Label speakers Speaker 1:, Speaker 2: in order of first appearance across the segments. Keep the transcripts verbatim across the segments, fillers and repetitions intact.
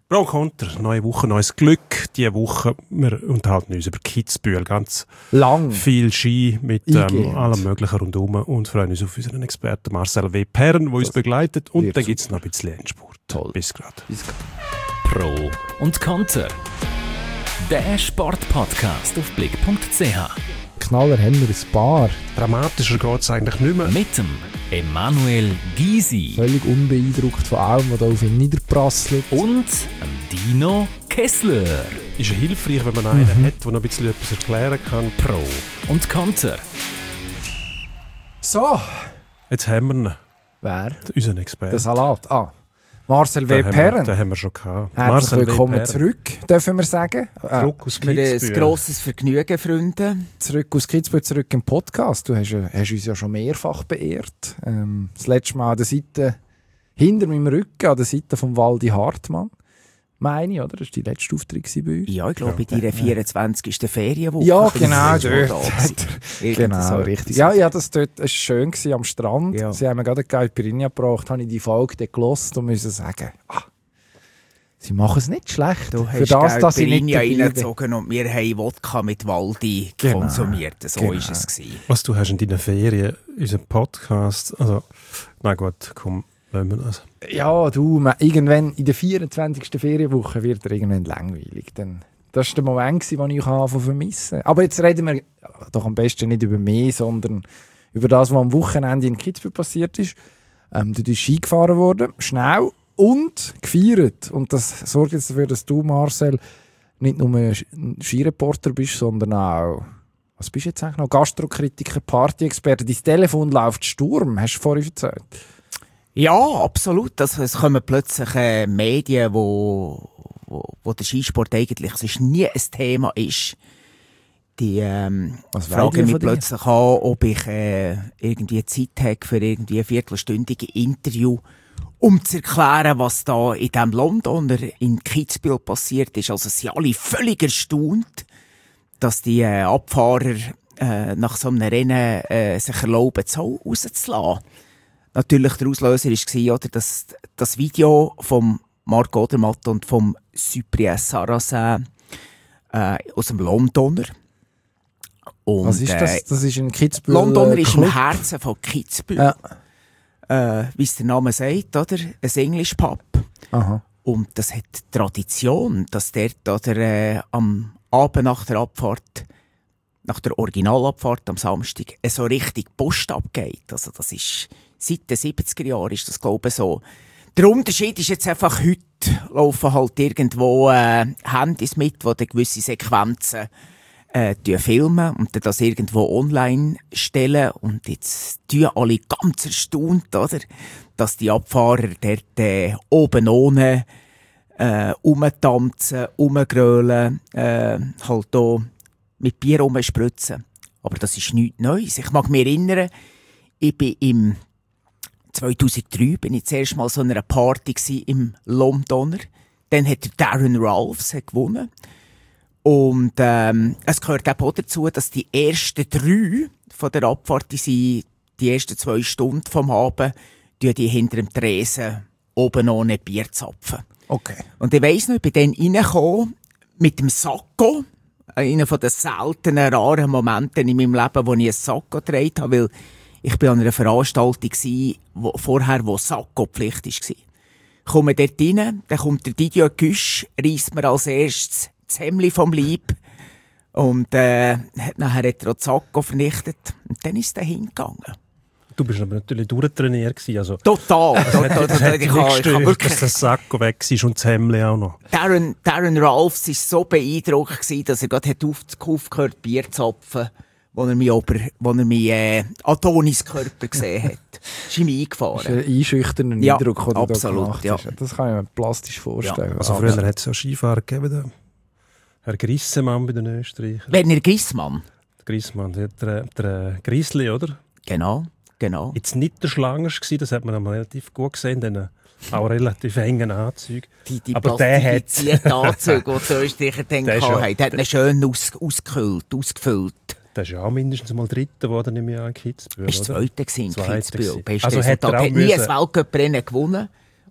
Speaker 1: Pro Konter, neue Woche, neues Glück. Diese Woche, wir unterhalten uns über Kitzbühel. Ganz
Speaker 2: lang.
Speaker 1: Viel Ski mit ähm, allem Möglichen rundherum und freuen uns auf unseren Experten Marcel W. Perren, der uns begleitet. Und dann gibt es noch ein bisschen Endspurt.
Speaker 2: Toll.
Speaker 1: Bis gerade.
Speaker 3: Pro und Konter. Der Sportpodcast auf blick punkt c h.
Speaker 2: Knaller haben wir ein paar.
Speaker 1: Dramatischer geht es eigentlich nicht mehr.
Speaker 3: Mit dem Emanuel Gysi.
Speaker 2: Völlig unbeeindruckt von allem, was da auf ihn niederprasselt.
Speaker 3: Und dem Dino Kessler.
Speaker 1: Ist ja hilfreich, wenn man einen mhm. hat, der noch ein bisschen etwas erklären kann.
Speaker 3: Pro und Konter.
Speaker 2: So.
Speaker 1: Jetzt haben wir ihn.
Speaker 2: Wer?
Speaker 1: Unseren Experten.
Speaker 2: Der Salat. Ah. Marcel W. Perren.
Speaker 1: Den haben wir schon gehabt.
Speaker 2: Herzlich
Speaker 1: Marcel
Speaker 2: willkommen zurück, dürfen wir sagen.
Speaker 1: Zurück aus
Speaker 4: Kitzbühel. Ein grosses Vergnügen, Freunde.
Speaker 2: Zurück aus Kitzbühel, zurück im Podcast. Du hast, hast uns ja schon mehrfach beehrt. Ähm, das letzte Mal an der Seite, hinter meinem Rücken, an der Seite von Waldi Hartmann. Meine ich, oder? Das war die letzte Auftritt bei uns.
Speaker 4: Ja, ich glaube, in deiner vierundzwanzigsten Ferienwoche.
Speaker 2: Ja, genau, dort. Genau,
Speaker 4: so
Speaker 2: richtig. Ja, ja, das dort war schön gewesen, am Strand.
Speaker 4: Ja.
Speaker 2: Sie haben mir gerade eine Caipirinha gebracht, habe ich die Folge dort gehört und musste sagen, ah, sie machen es nicht schlecht.
Speaker 4: Du
Speaker 2: Für das, dass sie nicht
Speaker 4: reingezogen und wir haben Wodka mit Waldi
Speaker 2: genau.
Speaker 4: konsumiert. So
Speaker 2: genau.
Speaker 4: ist es gewesen.
Speaker 1: Was du hast in deinen Ferien, unseren Podcast, also, na gut, komm, lassen wir das.
Speaker 2: Ja, du, man, irgendwann in der vierundzwanzigsten Ferienwoche wird er irgendwann langweilig. Dann, das war der Moment, den ich anfangen vermissen. Aber jetzt reden wir doch am besten nicht über mich, sondern über das, was am Wochenende in Kitzbühel passiert ist. Ähm, du bist Ski gefahren worden, schnell und gefeiert. Und das sorgt jetzt dafür, dass du, Marcel, nicht nur ein Skireporter bist, sondern auch, was bist du jetzt eigentlich noch? Gastrokritiker, Partyexperte. Dein Telefon läuft Sturm, hast du vorhin erzählt.
Speaker 4: Ja, absolut. Also, es kommen plötzlich äh, Medien, wo, wo, wo der Skisport eigentlich sonst nie ein Thema ist. Die ähm, fragen mich plötzlich an, ob ich äh, irgendwie Zeit habe für irgendwie ein viertelstündiges Interview, um zu erklären, was da in diesem Londoner in Kitzbühel passiert ist. Also, sie sind alle völlig erstaunt, dass die äh, Abfahrer äh, nach so einem Rennen äh, sich erlauben, so rauszulassen. Natürlich der Auslöser war, oder, dass das Video von Marc Odermatt und vom Cyprien Sarrazin äh, aus dem Londoner. Und,
Speaker 2: was ist das? Das ist in Kitzbühel.
Speaker 4: Londoner
Speaker 2: äh,
Speaker 4: ist im Herzen von Kitzbühel. Ja. Äh, wie es der Name sagt, oder? Ein English Pub.
Speaker 2: Aha.
Speaker 4: Und das hat Tradition, dass dort oder, äh, am Abend nach der Abfahrt, nach der Originalabfahrt am Samstag, äh, so richtig Post abgeht. Also das ist seit den siebziger Jahren ist das, glaube ich, so. Der Unterschied ist jetzt einfach, heute laufen halt irgendwo äh, Handys mit, die dann gewisse Sequenzen äh, filmen und dann das irgendwo online stellen. Und jetzt tun alle ganz erstaunt, oder, dass die Abfahrer dort äh, oben ohne äh, rumtanzen, rumgrölen, äh, halt da mit Bier rumspritzen. Aber das ist nichts Neues. Ich mag mich erinnern, ich bin im zweitausenddrei bin ich zuerst mal so einer Party im Londoner. Dann hat Darren Ralphs gewonnen. Und ähm, es gehört auch dazu, dass die ersten drei von der Abfahrt, die, sind, die ersten zwei Stunden vom Abend, die hinter dem Tresen oben ohne Bier zapfen.
Speaker 2: Okay.
Speaker 4: Und ich weiss noch, ich bin dann reingekommen mit dem Sakko. Einer von den seltenen, raren Momenten in meinem Leben, wo ich einen Sakko getragen habe, weil ich war an einer Veranstaltung wo, vorher, wo Sakko-Pflicht war. Ich komme dort rein, dann kommt der Didier Güsch, reisst mir als erstes das Hemdli vom Leib und äh, nachher hat er auch das Sakko vernichtet und dann ist er hingegangen.
Speaker 1: Du bist aber natürlich durchtrainiert gewesen, also.
Speaker 4: Total!
Speaker 1: Das hat, das hat
Speaker 4: ich
Speaker 1: nicht gestört,
Speaker 4: wirklich,
Speaker 1: dass der Sakko weg war und das Hemdli auch noch.
Speaker 4: Darren, Darren Ralphs war so beeindruckt gewesen, dass er gerade aufgehört, Bier zu zapfen, wo er mich, ober, wo er mich äh, Adonis Körper gesehen hat. Ist ihm eingefahren.
Speaker 2: Das ist ein einschüchternder
Speaker 4: ja,
Speaker 2: Eindruck, den du
Speaker 4: absolut,
Speaker 2: da gemacht
Speaker 4: ja.
Speaker 2: hast. Das kann ich mir plastisch vorstellen.
Speaker 1: Ja. Also früher hat es ja Skifahrer gegeben, der Herr Grissemann bei den Österreichern.
Speaker 4: Werner Grissmann.
Speaker 1: Der Grissmann, der, der, der Grizzly, oder?
Speaker 4: Genau, genau.
Speaker 1: Jetzt nicht der Schlangers, das hat man einmal relativ gut gesehen, den auch relativ engen Anzügen.
Speaker 4: Die, die
Speaker 1: aber der hat
Speaker 4: Anzüge, die die Österreicher dann hatten, der hat ihn schön aus, ausgefüllt, ausgefüllt.
Speaker 1: Der ist ja auch mindestens mal Dritter geworden im Jahr in Kitzbühel,
Speaker 4: oder? Er war Zweiter in Kitzbühel.
Speaker 1: Also hat
Speaker 4: er hat nie ein Weltcuprennen gewonnen,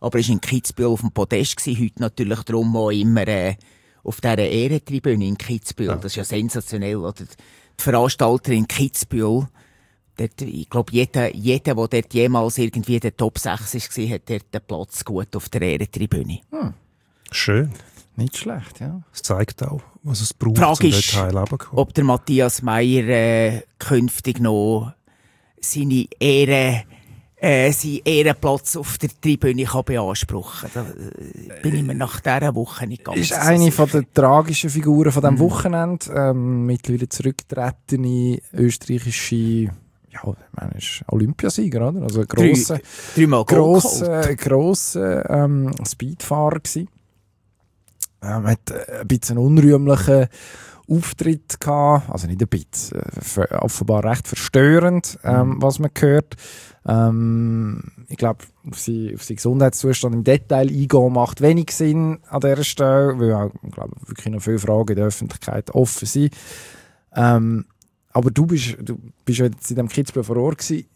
Speaker 4: aber er war in Kitzbühel auf dem Podest gewesen, heute natürlich darum auch immer äh, auf dieser Ehrentribüne in Kitzbühel. Ja. Das ist ja sensationell, oder? Die Veranstalter in Kitzbühel, dort, ich glaube, jeder, jeder, der dort jemals irgendwie der Top sechs war, hat dort den Platz gut auf der Ehrentribüne.
Speaker 2: Hm.
Speaker 1: Schön.
Speaker 2: Nicht schlecht, ja.
Speaker 1: Es zeigt auch, was es braucht,
Speaker 4: Frage
Speaker 1: um dort
Speaker 4: ist,
Speaker 1: heilzukommen.
Speaker 4: ob der Matthias Meyer äh, künftig noch seine Ehre, äh, seinen Ehrenplatz auf der Tribüne kann beanspruchen kann. Da bin ich mir nach dieser Woche nicht ganz
Speaker 2: sicher.
Speaker 4: so
Speaker 2: Ist eine
Speaker 4: sicher.
Speaker 2: von der tragischen Figuren von diesem mm. Wochenende. Ähm, mittlerweile zurückgetretene österreichische, ja, ich meine, ist Olympiasieger, oder? Also ein grosser,
Speaker 4: Dreimal
Speaker 2: grosser, grosser ähm, Speedfahrer gewesen. Ähm, hat ein bisschen einen unrühmlichen Auftritt gehabt, also nicht ein bisschen, äh, offenbar recht verstörend, ähm, mhm. was man hört. Ähm, ich glaube, auf seinen auf Gesundheitszustand im Detail eingehen macht wenig Sinn an dieser Stelle, weil auch, ich glaube, wirklich noch viele Fragen in der Öffentlichkeit offen sind. Ähm, aber du bist, du bist ja jetzt in diesem Kitzbühel vor Ort gewesen.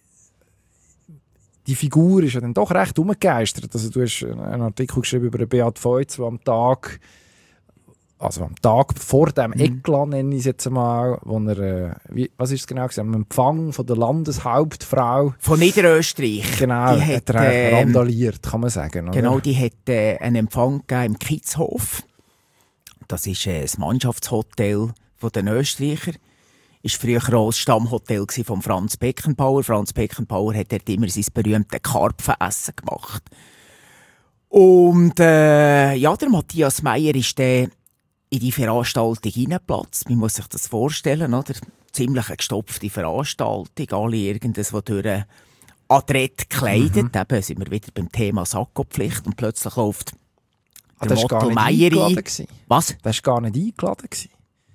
Speaker 2: Die Figur ist ja dann doch recht umgegeistert. Also du hast einen Artikel geschrieben über den Beat Feutz, der am Tag, also am Tag vor dem mhm. Eklat, nenne ich es jetzt einmal, wo er, äh, wie, was ist es genau gesagt, am Empfang von der Landeshauptfrau
Speaker 4: von Niederösterreich.
Speaker 2: Genau, die hat, hat er äh, randaliert, kann man sagen. Oder?
Speaker 4: Genau, die hat äh, einen Empfang gegeben im Kitzhof. Das ist äh, das Mannschaftshotel von den Österreicher. Ist früher auch das Stammhotel von Franz Beckenbauer. Franz Beckenbauer hat dort immer sein berühmtes Karpfenessen gemacht. Und äh, ja, der Matthias Meyer ist dann in die Veranstaltung reingeplatzt. Man muss sich das vorstellen, oder? Ziemlich eine gestopfte Veranstaltung. Alle irgendwas, was durch adrett gekleidet. Mhm. Eben sind wir wieder beim Thema Sakkopflicht. Und plötzlich läuft
Speaker 2: ah,
Speaker 4: der Motto Meyer ein. Was?
Speaker 2: Das war gar nicht eingeladen gewesen.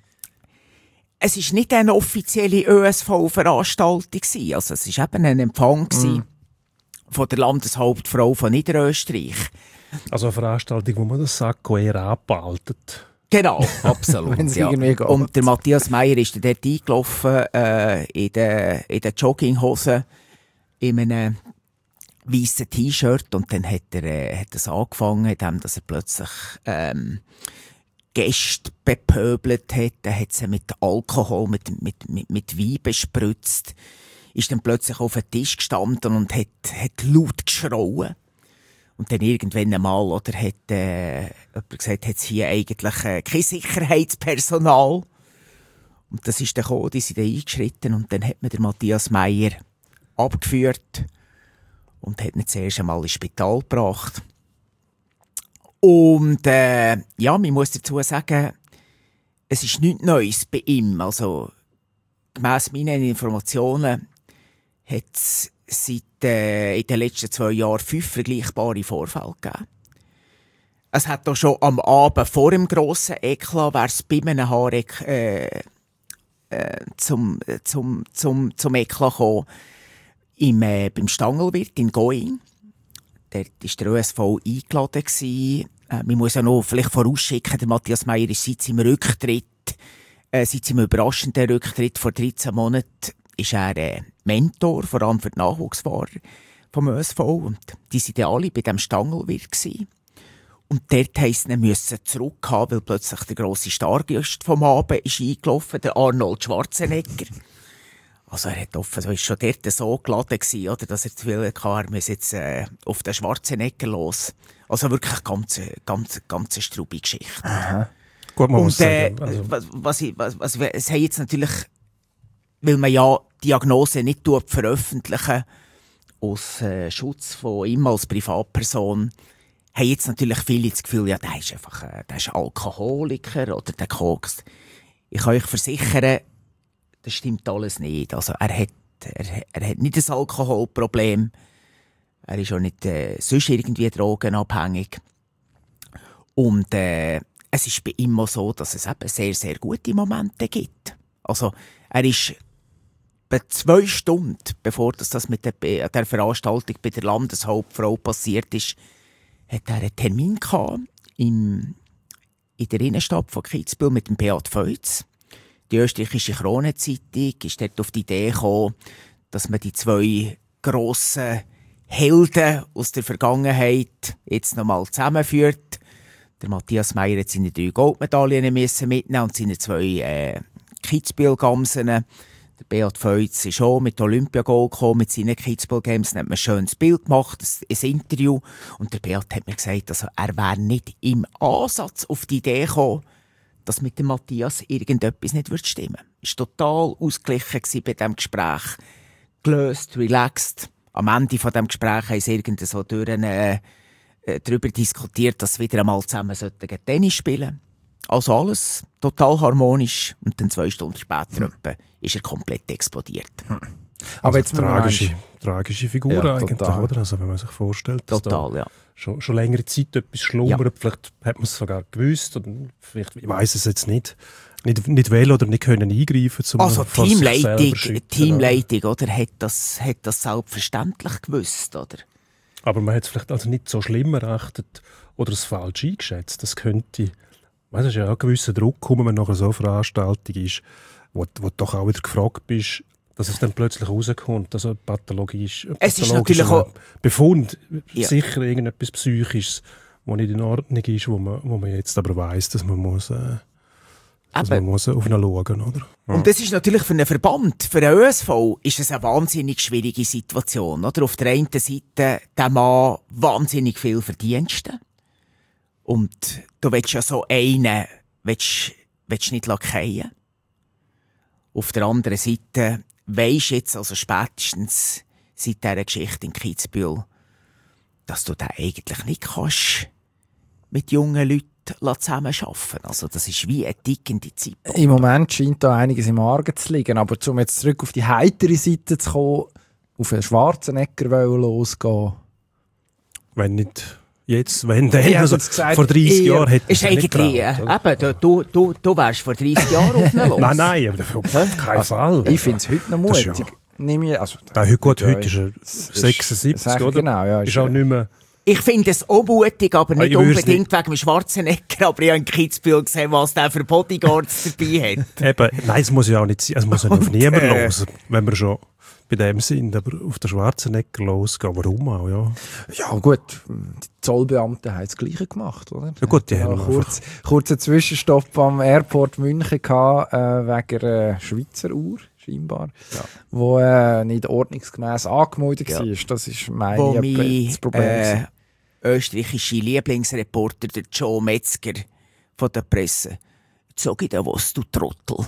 Speaker 4: Es war nicht eine offizielle Ö S V-Veranstaltung. Also es war eben ein Empfang mm. von der Landeshauptfrau von Niederösterreich.
Speaker 1: Also eine Veranstaltung, wo man das Sakko eher abbehaltet.
Speaker 4: Genau, absolut. Ja. Und der Matthias Meyer ist dort eingelaufen, äh, in den in der Jogginghose, in einem weißen T-Shirt. Und dann hat er, äh, hat es angefangen, indem dass er plötzlich ähm, Gäste bepöbelt hat, er hat sie mit Alkohol, mit, mit, mit, mit Wein bespritzt, ist dann plötzlich auf den Tisch gestanden und hat, hat laut geschrauen. Und dann irgendwann einmal, oder, hat, äh, jemand gesagt, hat es hier eigentlich äh, kein Sicherheitspersonal. Und das ist dann gekommen, die sind dann eingeschritten und dann hat man den Matthias Meyer abgeführt und hat ihn zuerst einmal ins Spital gebracht. Und äh, ja, man muss dazu sagen, es ist nichts Neues bei ihm. Also gemäss meinen Informationen hat es seit äh, in den letzten zwei Jahren fünf vergleichbare Vorfälle gegeben. Es hat auch schon am Abend vor dem grossen Eklat, wäre es bei einem Haareck äh, äh, zum, zum, zum, zum Eklat gekommen, im, äh, beim Stangelwirt in Going. Dort war der Ö S V eingeladen. Äh, man muss ja noch vielleicht vorausschicken, der Matthias Meyer ist seit seinem Rücktritt, äh, seit seinem überraschenden Rücktritt vor dreizehn Monaten, ist er äh, Mentor, vor allem für die Nachwuchsfahrer vom Ö S V. Und die waren ja alle bei diesem Stangelwirt gewesen. Und dort heisst es, müssen zurückhaben, weil plötzlich der grosse Stargast vom Abend ist eingelaufen, der Arnold Schwarzenegger. Also er hat offen, so ist schon dort so geladen gewesen, oder, dass er das Gefühl hatte, er muss jetzt äh, auf den Schwarzenegger los. Also wirklich ganz, ganz, ganz strube Geschichte.
Speaker 2: Aha.
Speaker 1: Gut, man
Speaker 4: und,
Speaker 1: muss
Speaker 4: äh,
Speaker 1: sagen, also.
Speaker 4: was, was, ich, was, was, es haben jetzt natürlich, weil man ja Diagnose nicht veröffentlichen, aus äh, Schutz von ihm als Privatperson, haben jetzt natürlich viele das Gefühl, ja, der ist einfach, äh, der ist Alkoholiker oder der kokst. Ich kann euch versichern, das stimmt alles nicht. Also er hat, er, er hat nicht ein Alkoholproblem. Er ist auch nicht äh, sonst irgendwie drogenabhängig. Und äh, es ist bei ihm auch so, dass es eben sehr, sehr gute Momente gibt. Also er ist bei zwei Stunden, bevor das, das mit der, der Veranstaltung bei der Landeshauptfrau passiert ist, hat er einen Termin gehabt im, in der Innenstadt von Kitzbühel mit dem Beat Feutz. Die österreichische Kronenzeitung ist dort auf die Idee gekommen, dass man die zwei grossen Helden aus der Vergangenheit jetzt nochmal zusammenführt. Der Matthias Meyer hat seine drei Goldmedaillen müssen mitnehmen und seine zwei äh, Kitzbühel-Gamsen. Der Beat Feutz ist auch mit Olympiagold gekommen, mit seinen Kitzbühel-Games. Dann hat man ein schönes Bild gemacht, ein, ein Interview. Und der Beat hat mir gesagt, also er wäre nicht im Ansatz auf die Idee gekommen, dass mit dem Matthias irgendetwas nicht stimmen würde. Er war total ausgeglichen bei diesem Gespräch. Gelöst, relaxed. Am Ende von diesem Gespräch haben sie irgendwie so durch eine, äh, darüber diskutiert, dass sie wieder einmal zusammen Tennis spielen sollten. Also alles total harmonisch. Und dann zwei Stunden später hm. etwa, ist er komplett explodiert.
Speaker 1: Hm. Aber also jetzt tragische, tragische Figur
Speaker 2: ja,
Speaker 1: eigentlich,
Speaker 2: total.
Speaker 1: oder? Also wenn man sich vorstellt, dass
Speaker 4: total,
Speaker 1: da
Speaker 4: ja.
Speaker 1: schon, schon längere Zeit etwas schlummert, ja. Vielleicht hat man es sogar gewusst oder vielleicht, ich weiss es jetzt nicht, nicht, nicht wählen oder nicht können eingreifen. Zum
Speaker 4: also Teamleitung, Teamleitung oder, hat, das, hat das selbstverständlich gewusst, oder?
Speaker 1: Aber man hat es vielleicht also nicht so schlimm erachtet oder es falsch eingeschätzt. Das könnte, weißt, es ist ja auch ein gewisser Druck kommen, wenn nachher so eine Veranstaltung ist, wo, wo du doch auch wieder gefragt bist, dass es dann plötzlich rauskommt, also pathologisch,
Speaker 4: es ist natürlich auch
Speaker 1: Befund,
Speaker 4: ja.
Speaker 1: sicher irgendetwas Psychisches, was nicht in Ordnung ist, wo man, wo man jetzt aber weiss, dass man muss, äh, dass man muss auf ihn schauen, oder? Ja.
Speaker 4: Und das ist natürlich für einen Verband, für den Ö S V, ist es eine wahnsinnig schwierige Situation, oder? Auf der einen Seite der Mann wahnsinnig viel Verdienste und du willst ja so einen, willst, willst nicht lackieren. Auf der anderen Seite weisst jetzt, also spätestens seit dieser Geschichte in Kitzbühel, dass du da eigentlich nicht kannst mit jungen Leuten zusammenarbeiten. Also das ist wie eine tickende Zeit.
Speaker 2: Im Moment scheint da einiges im Argen zu liegen, aber um jetzt zurück auf die heitere Seite zu kommen, auf einen Schwarzenegger losgehen.
Speaker 1: Wenn nicht jetzt, wenn dann,
Speaker 2: ich
Speaker 1: also
Speaker 2: gesagt,
Speaker 1: vor dreißig
Speaker 2: ich,
Speaker 1: Jahren hätte
Speaker 4: ich es nicht getraut. Eben, du, du, du wärst vor dreißig Jahren auf ihn los.
Speaker 1: Nein, nein, aber auf keinen
Speaker 2: also,
Speaker 1: Fall.
Speaker 2: Ich finde es heute noch mutig.
Speaker 1: Ja.
Speaker 2: Nehme ich, also,
Speaker 1: ja, heute, gut, heute ist er sechsundsiebzig, oder?
Speaker 2: Genau, ja,
Speaker 1: ist, ist auch nicht mehr...
Speaker 4: Ich finde es auch mutig, aber nicht unbedingt
Speaker 1: nicht.
Speaker 4: wegen dem Schwarzenegger. Aber ich habe in Kitzbühel gesehen, was der für Bodyguards dabei hat.
Speaker 1: Eben, nein, es muss ja auch nicht sein. Es muss ja nicht auf niemanden äh, los, wenn wir schon bei dem sind. Aber auf den Schwarzenegger losgehen, warum auch, ja?
Speaker 2: Ja gut, die Zollbeamten haben das Gleiche gemacht, oder?
Speaker 1: Ja gut, die
Speaker 2: ja,
Speaker 1: haben
Speaker 2: kurz, kurzen Zwischenstopp am Airport München gehabt, äh, wegen einer Schweizer Uhr. Scheinbar,
Speaker 4: ja.
Speaker 2: wo äh, nicht ordnungsgemäß angemeldet ja. war. Das ist meine
Speaker 4: wo mein,
Speaker 2: das Problem.
Speaker 4: Äh, österreichische Lieblingsreporter, der Joe Metzger von der Presse. Sag ich dir was, du Trottel.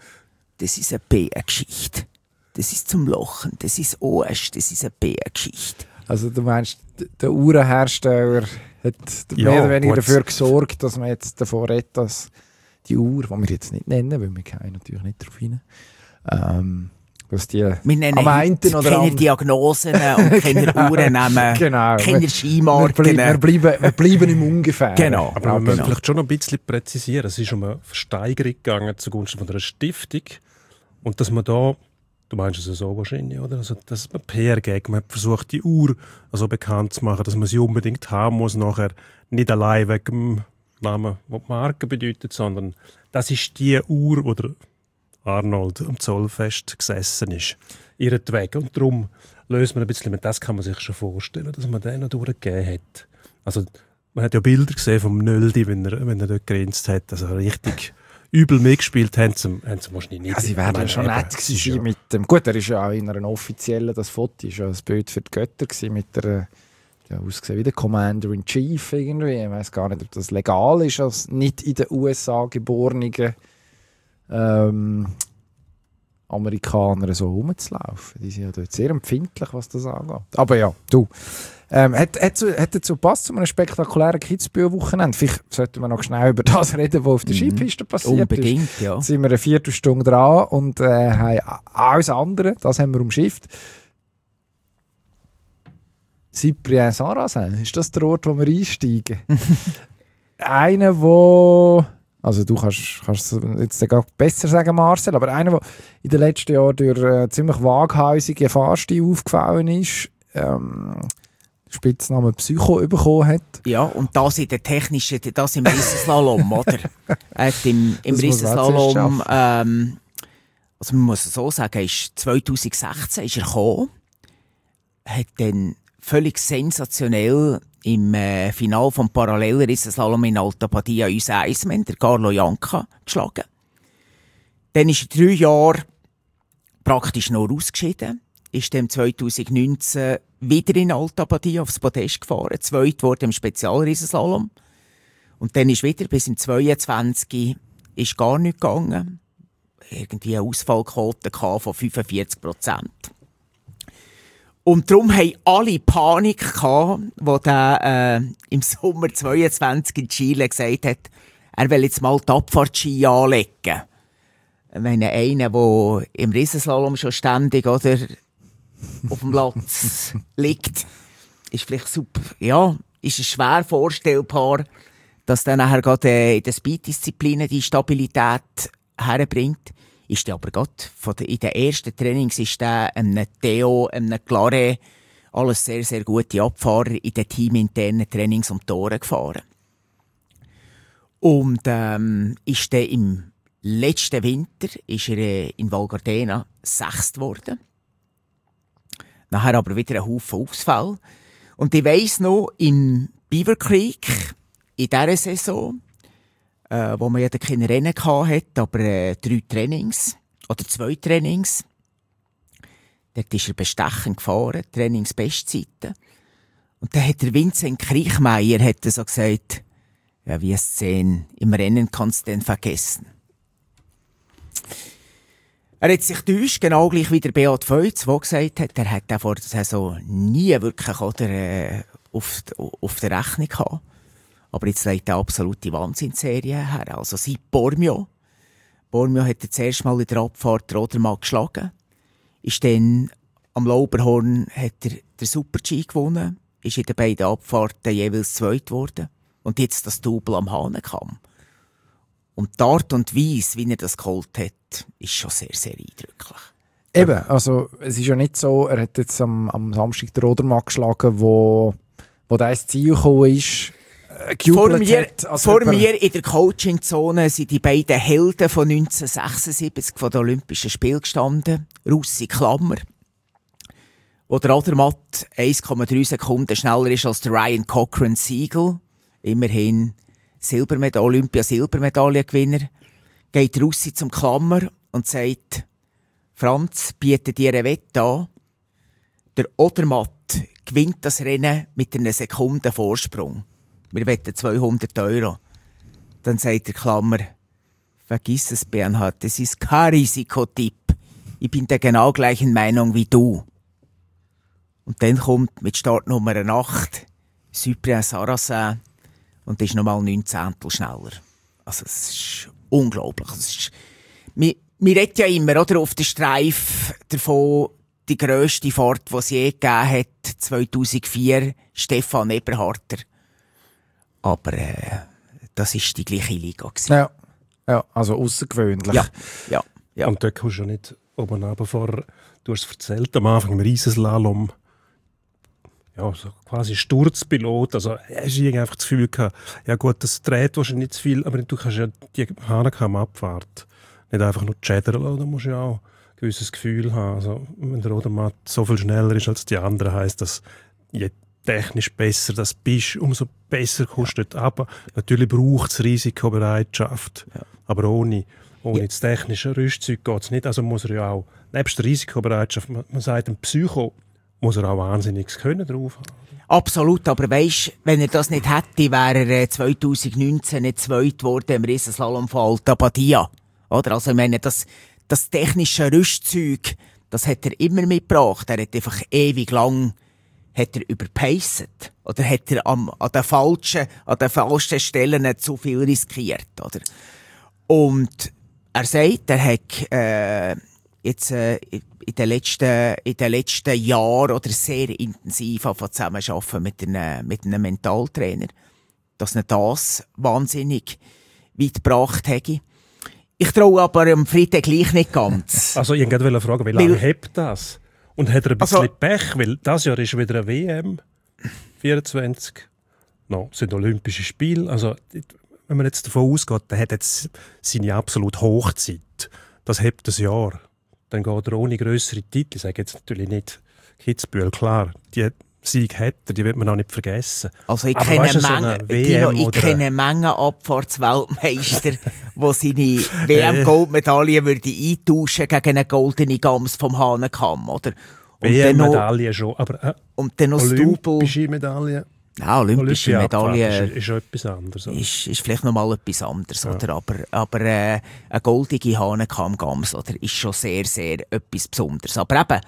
Speaker 4: Das ist eine B R-Geschichte. Das ist zum Lachen. Das ist Arsch. Das ist eine B R-Geschichte.
Speaker 2: Also du meinst, der Uhrenhersteller hat ja, mehr oder weniger gut. dafür gesorgt, dass man jetzt davor redet, dass die Uhr, die wir jetzt nicht nennen, weil wir gehen natürlich nicht darauf hin, ähm, dass die
Speaker 4: wir nennen
Speaker 2: am einen oder
Speaker 4: keine Diagnosen und keine genau, Uhrennamen,
Speaker 2: genau.
Speaker 4: keine Skimarken.
Speaker 2: Wir, wir, bleiben, wir bleiben im Ungefähr.
Speaker 1: Genau. Aber wir müssen
Speaker 2: genau.
Speaker 1: vielleicht schon noch ein bisschen präzisieren. Es ist um eine Versteigerung gegangen zugunsten von einer Stiftung. Und dass man da, du meinst es so wahrscheinlich, oder? Also, dass man P R-Gag, man hat versucht, die Uhr also bekannt zu machen, dass man sie unbedingt haben muss, nachher nicht allein wegen dem Namen, was die Marke bedeutet, sondern das ist die Uhr, oder Arnold am Zollfest gesessen ist, ihretwegen. Und darum löst man ein bisschen, das kann man sich schon vorstellen, dass man den noch durchgegeben hat. Also, man hat ja Bilder gesehen vom Nöldi, wenn er, wenn er dort gegrinst hat, also richtig übel mitgespielt haben sie, haben sie wahrscheinlich nicht.
Speaker 2: Ja, sie wären ja schon nett gewesen ja. mit dem, gut, er ist ja auch in einer offiziellen, das Foto ist ja ein Bild für die Götter gewesen, mit der, ja, ausgesehen wie der Commander-in-Chief irgendwie, ich weiss gar nicht, ob das legal ist, als nicht in den U S A geborenen Ähm, Amerikaner so rumzulaufen. Die sind ja dort sehr empfindlich, was das angeht. Aber ja, du. Ähm, hat, hat, hat dazu passt zu einem spektakulären Kitzbühel-Wochenende. Vielleicht sollten wir noch schnell über das reden, was auf der mhm. Skipiste passiert
Speaker 4: Unbedingt,
Speaker 2: ist.
Speaker 4: ja.
Speaker 2: Jetzt sind wir eine Viertelstunde dran und äh, haben alles andere, das haben wir umschifft. Cyprien Sarrazin, ist das der Ort, wo wir einsteigen? Einer, der... Also du kannst, kannst es jetzt besser sagen, Marcel, aber einer, der in den letzten Jahren durch äh, ziemlich waghäusige Fahrstil aufgefallen ist, ähm, Spitznamen Psycho bekommen hat.
Speaker 4: Ja, und das in der technischen, das im Riesenslalom, oder? Er hat im, im Riesenslalom, ähm, also man muss es so sagen, ist zwanzig sechzehn ist er gekommen, hat dann völlig sensationell im äh, Finale vom Parallelriesenslalom in Alta Badia unseren Eismann, der Carlo Janka, geschlagen. Dann ist er drei Jahre praktisch noch ausgeschieden. Ist dann zwanzig neunzehn wieder in Alta Badia aufs Podest gefahren. Zweit wurde im Spezialriesenslalom. Und dann ist wieder bis im zweiundzwanzig ist gar nicht gegangen. Irgendwie eine Ausfallquote von fünfundvierzig Prozent. Und darum haben alle Panik gehabt, wo der äh, im Sommer zweiundzwanzig in Chile gesagt hat, er will jetzt mal die Abfahrtski anlegen. Ich meine, einer, der im Riesenslalom schon ständig oder, auf dem Platz liegt, ist vielleicht super. Ja, ist es schwer vorstellbar, dass dann nachher gerade äh, in den Speed-Disziplinen die Stabilität herbringt. Ist der aber gerade von der, in den ersten Trainings ist der einem Theo, einem Claret, alles sehr, sehr gute Abfahrer in den teaminternen Trainings um die Tore gefahren. Und ähm, ist der im letzten Winter ist er äh, in Val Gardena Sechster geworden. Nachher aber wieder ein Haufen Ausfälle. Und ich weiss noch, im Beaver Creek, in dieser Saison, Äh, wo man ja keine Rennen hatte, aber äh, drei Trainings oder zwei Trainings. Dort ist er bestechend gefahren, Trainingsbestzeiten. Und dann hat der Vincent Kriechmeier hat so gesagt, ja, wie es zehn im Rennen kannst du denn vergessen. Er hat sich täuscht, genau gleich wie der Beat Feutz, der gesagt hat, er hat vor der Saison nie wirklich oder, äh, auf, auf der Rechnung gehabt. Aber jetzt legt eine absolute Wahnsinnsserie her. Also seit Bormio. Bormio hat er zuerst mal in der Abfahrt Rodermatt geschlagen. Ist dann am Lauberhorn hat er den Super-G gewonnen. Ist in den beiden Abfahrten jeweils zweit geworden. Und jetzt das Double am Hahnenkamm. Und die Art und Weise, wie er das geholt hat, ist schon sehr, sehr eindrücklich.
Speaker 2: Eben, also es ist ja nicht so, er hat jetzt am, am Samstag den Rodermatt geschlagen, wo, wo da ins Ziel gekommen ist.
Speaker 4: Vor, mir,
Speaker 2: hat,
Speaker 4: vor mir in der Coaching-Zone sind die beiden Helden von neunzehnhundertsechsundsiebzig von den Olympischen Spielen gestanden. Russi Klammer, wo der Rodermatt eins Komma drei Sekunden schneller ist als der Ryan Cochran Siegel. Immerhin Silbermedaille, Olympia-Silbermedaillengewinner. Geht Russi zum Klammer und sagt, Franz, biete dir eine Wette an. Der Odermatt gewinnt das Rennen mit einer Sekunde Vorsprung. Wir wetten zweihundert Euro. Dann sagt der Klammer, vergiss es, Bernhard, das ist kein Risikotipp. Ich bin der genau gleichen Meinung wie du. Und dann kommt mit Startnummer acht Cyprien Sarrazin und ist nochmal neun Zehntel schneller. Also es ist unglaublich. Es ist, wir, wir reden ja immer oder, auf der Streif davon, die grösste Fahrt, die es je gegeben hat, zweitausendvier, Stefan Eberharter. Aber äh, das war die gleiche Liga.
Speaker 2: Ja, ja, also außergewöhnlich.
Speaker 4: Ja, ja, ja.
Speaker 1: Und dort kommst du ja nicht oben runter. Du hast es erzählt, am Anfang im Riesenslalom, ja, so quasi Sturzpilot. Also hast du einfach das Gefühl gehabt, ja gut, das dreht wahrscheinlich nicht zu viel, aber du kannst ja die Hahnenkamm-Abfahrt nicht einfach nur chattern lassen, da musst du ja auch ein gewisses Gefühl haben. Also, wenn der Rodermatt so viel schneller ist als die anderen, heisst das, je technisch besser das bist, umso besser kostet es. Aber natürlich braucht es Risikobereitschaft. Ja. Aber ohne, ohne ja. das technische Rüstzeug geht es nicht. Also muss er ja auch, nebst der Risikobereitschaft, man, man sagt, ein Psycho muss er auch wahnsinniges Können drauf haben.
Speaker 4: Absolut, aber weisst, wenn er das nicht hätte, wäre er zwanzig neunzehn nicht zweit geworden im Riesenslalom von Alta Badia. Oder? Also ich meine, das, das technische Rüstzeug, das hat er immer mitgebracht. Er hat einfach ewig lang hat er überpaced? Oder hat er am, an den falschen, an den falschen Stellen nicht zu viel riskiert? Oder? Und er sagt, er hat äh, jetzt äh, in den letzten, in den letzten Jahren oder sehr intensiv zusammenarbeiten mit einem, mit einem Mentaltrainer, dass er das wahnsinnig weit gebracht hätte. Ich traue aber dem Frieden gleich nicht ganz.
Speaker 1: Also ich wollte fragen, wie lange hebt das? Und hat er ein bisschen
Speaker 4: also,
Speaker 1: Pech, weil das Jahr ist wieder eine W M, vierundzwanzig, no, sind Olympische Spiele. Also, wenn man jetzt davon ausgeht, der hat jetzt seine absolute Hochzeit. Das hebt das Jahr. Dann geht er ohne grössere Titel. Ich sage jetzt natürlich nicht Kitzbühel, klar. Die Sieg hätte, die wird man auch nicht vergessen.
Speaker 4: Also ich
Speaker 1: Aber
Speaker 4: kenne
Speaker 1: weißt du, so
Speaker 4: Menge,
Speaker 1: eine W
Speaker 4: Dino,
Speaker 1: M
Speaker 4: ich
Speaker 1: oder
Speaker 4: kenne Menge Abfahrtsweltmeister, die seine W M-Goldmedaille würde eintauschen gegen eine goldene Gams vom Hahnenkamm, oder? Und
Speaker 1: W
Speaker 4: dann noch,
Speaker 1: M-Medaille schon, aber äh,
Speaker 4: und dann noch das Double.
Speaker 1: olympische Medaille,
Speaker 4: Ja, olympische Medaille
Speaker 1: ist, ist etwas anderes. Oder?
Speaker 4: ist, ist vielleicht noch mal etwas anderes,
Speaker 1: Ja.
Speaker 4: oder? Aber, aber äh, eine goldige Hahnenkamm-Gams, oder? Ist schon sehr, sehr etwas Besonderes. Aber eben,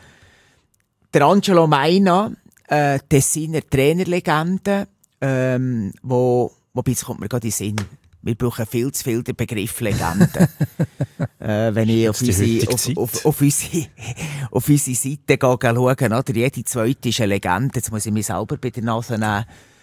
Speaker 4: der Angelo Maina, äh, Tessiner Trainerlegende, ähm, wo, wobei, jetzt kommt mir gerade in den Sinn, wir brauchen viel zu viel den Begriff Legende. äh, wenn ich auf
Speaker 1: Jetzt die
Speaker 4: unsere,
Speaker 1: heutige
Speaker 4: auf,
Speaker 1: Zeit.
Speaker 4: auf, auf, unsere, auf unsere Seite gehe, schauen, oder? Jede zweite ist eine Legende. Jetzt muss ich mich selber bei der Nase nehmen.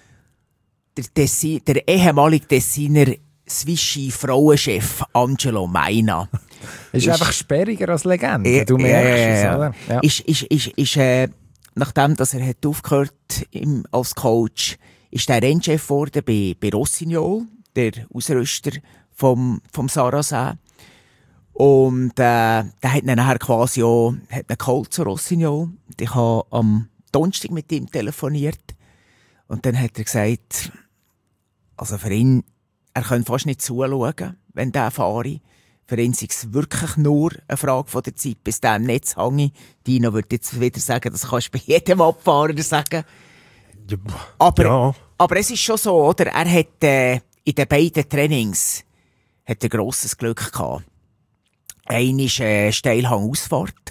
Speaker 4: Der, Tessin, der ehemalige Tessiner Swissi-Frauenchef Angelo Maina.
Speaker 2: Ist,
Speaker 4: Ist-
Speaker 2: einfach sperriger als Legende,
Speaker 4: Ja,
Speaker 2: du merkst
Speaker 4: ja, ja,
Speaker 2: es,
Speaker 4: ja.
Speaker 2: oder? Ja.
Speaker 4: Ist, ist, ist, ist, äh, nachdem dass er hat aufgehört im, als Coach, ist er Rennchef geworden bei, bei Rossignol, der Ausrüster vom, vom Sarrazin. Und äh, der hat ihn nachher quasi auch hat ihn geholt zu Rossignol. Und ich habe am Donnerstag mit ihm telefoniert. Und dann hat er gesagt, also für ihn, er könnte fast nicht zuschauen, wenn der fahre. Für ihn ist es wirklich nur eine Frage von der Zeit, bis der im Netz hänge. Dino würde jetzt wieder sagen, das kannst du bei jedem Abfahrer sagen.
Speaker 1: Ja,
Speaker 4: Aber,
Speaker 1: ja.
Speaker 4: aber es ist schon so, oder? Er hat äh, in den beiden Trainings hat ein grosses Glück gehabt. Einer ist äh, Steilhang-Ausfahrt.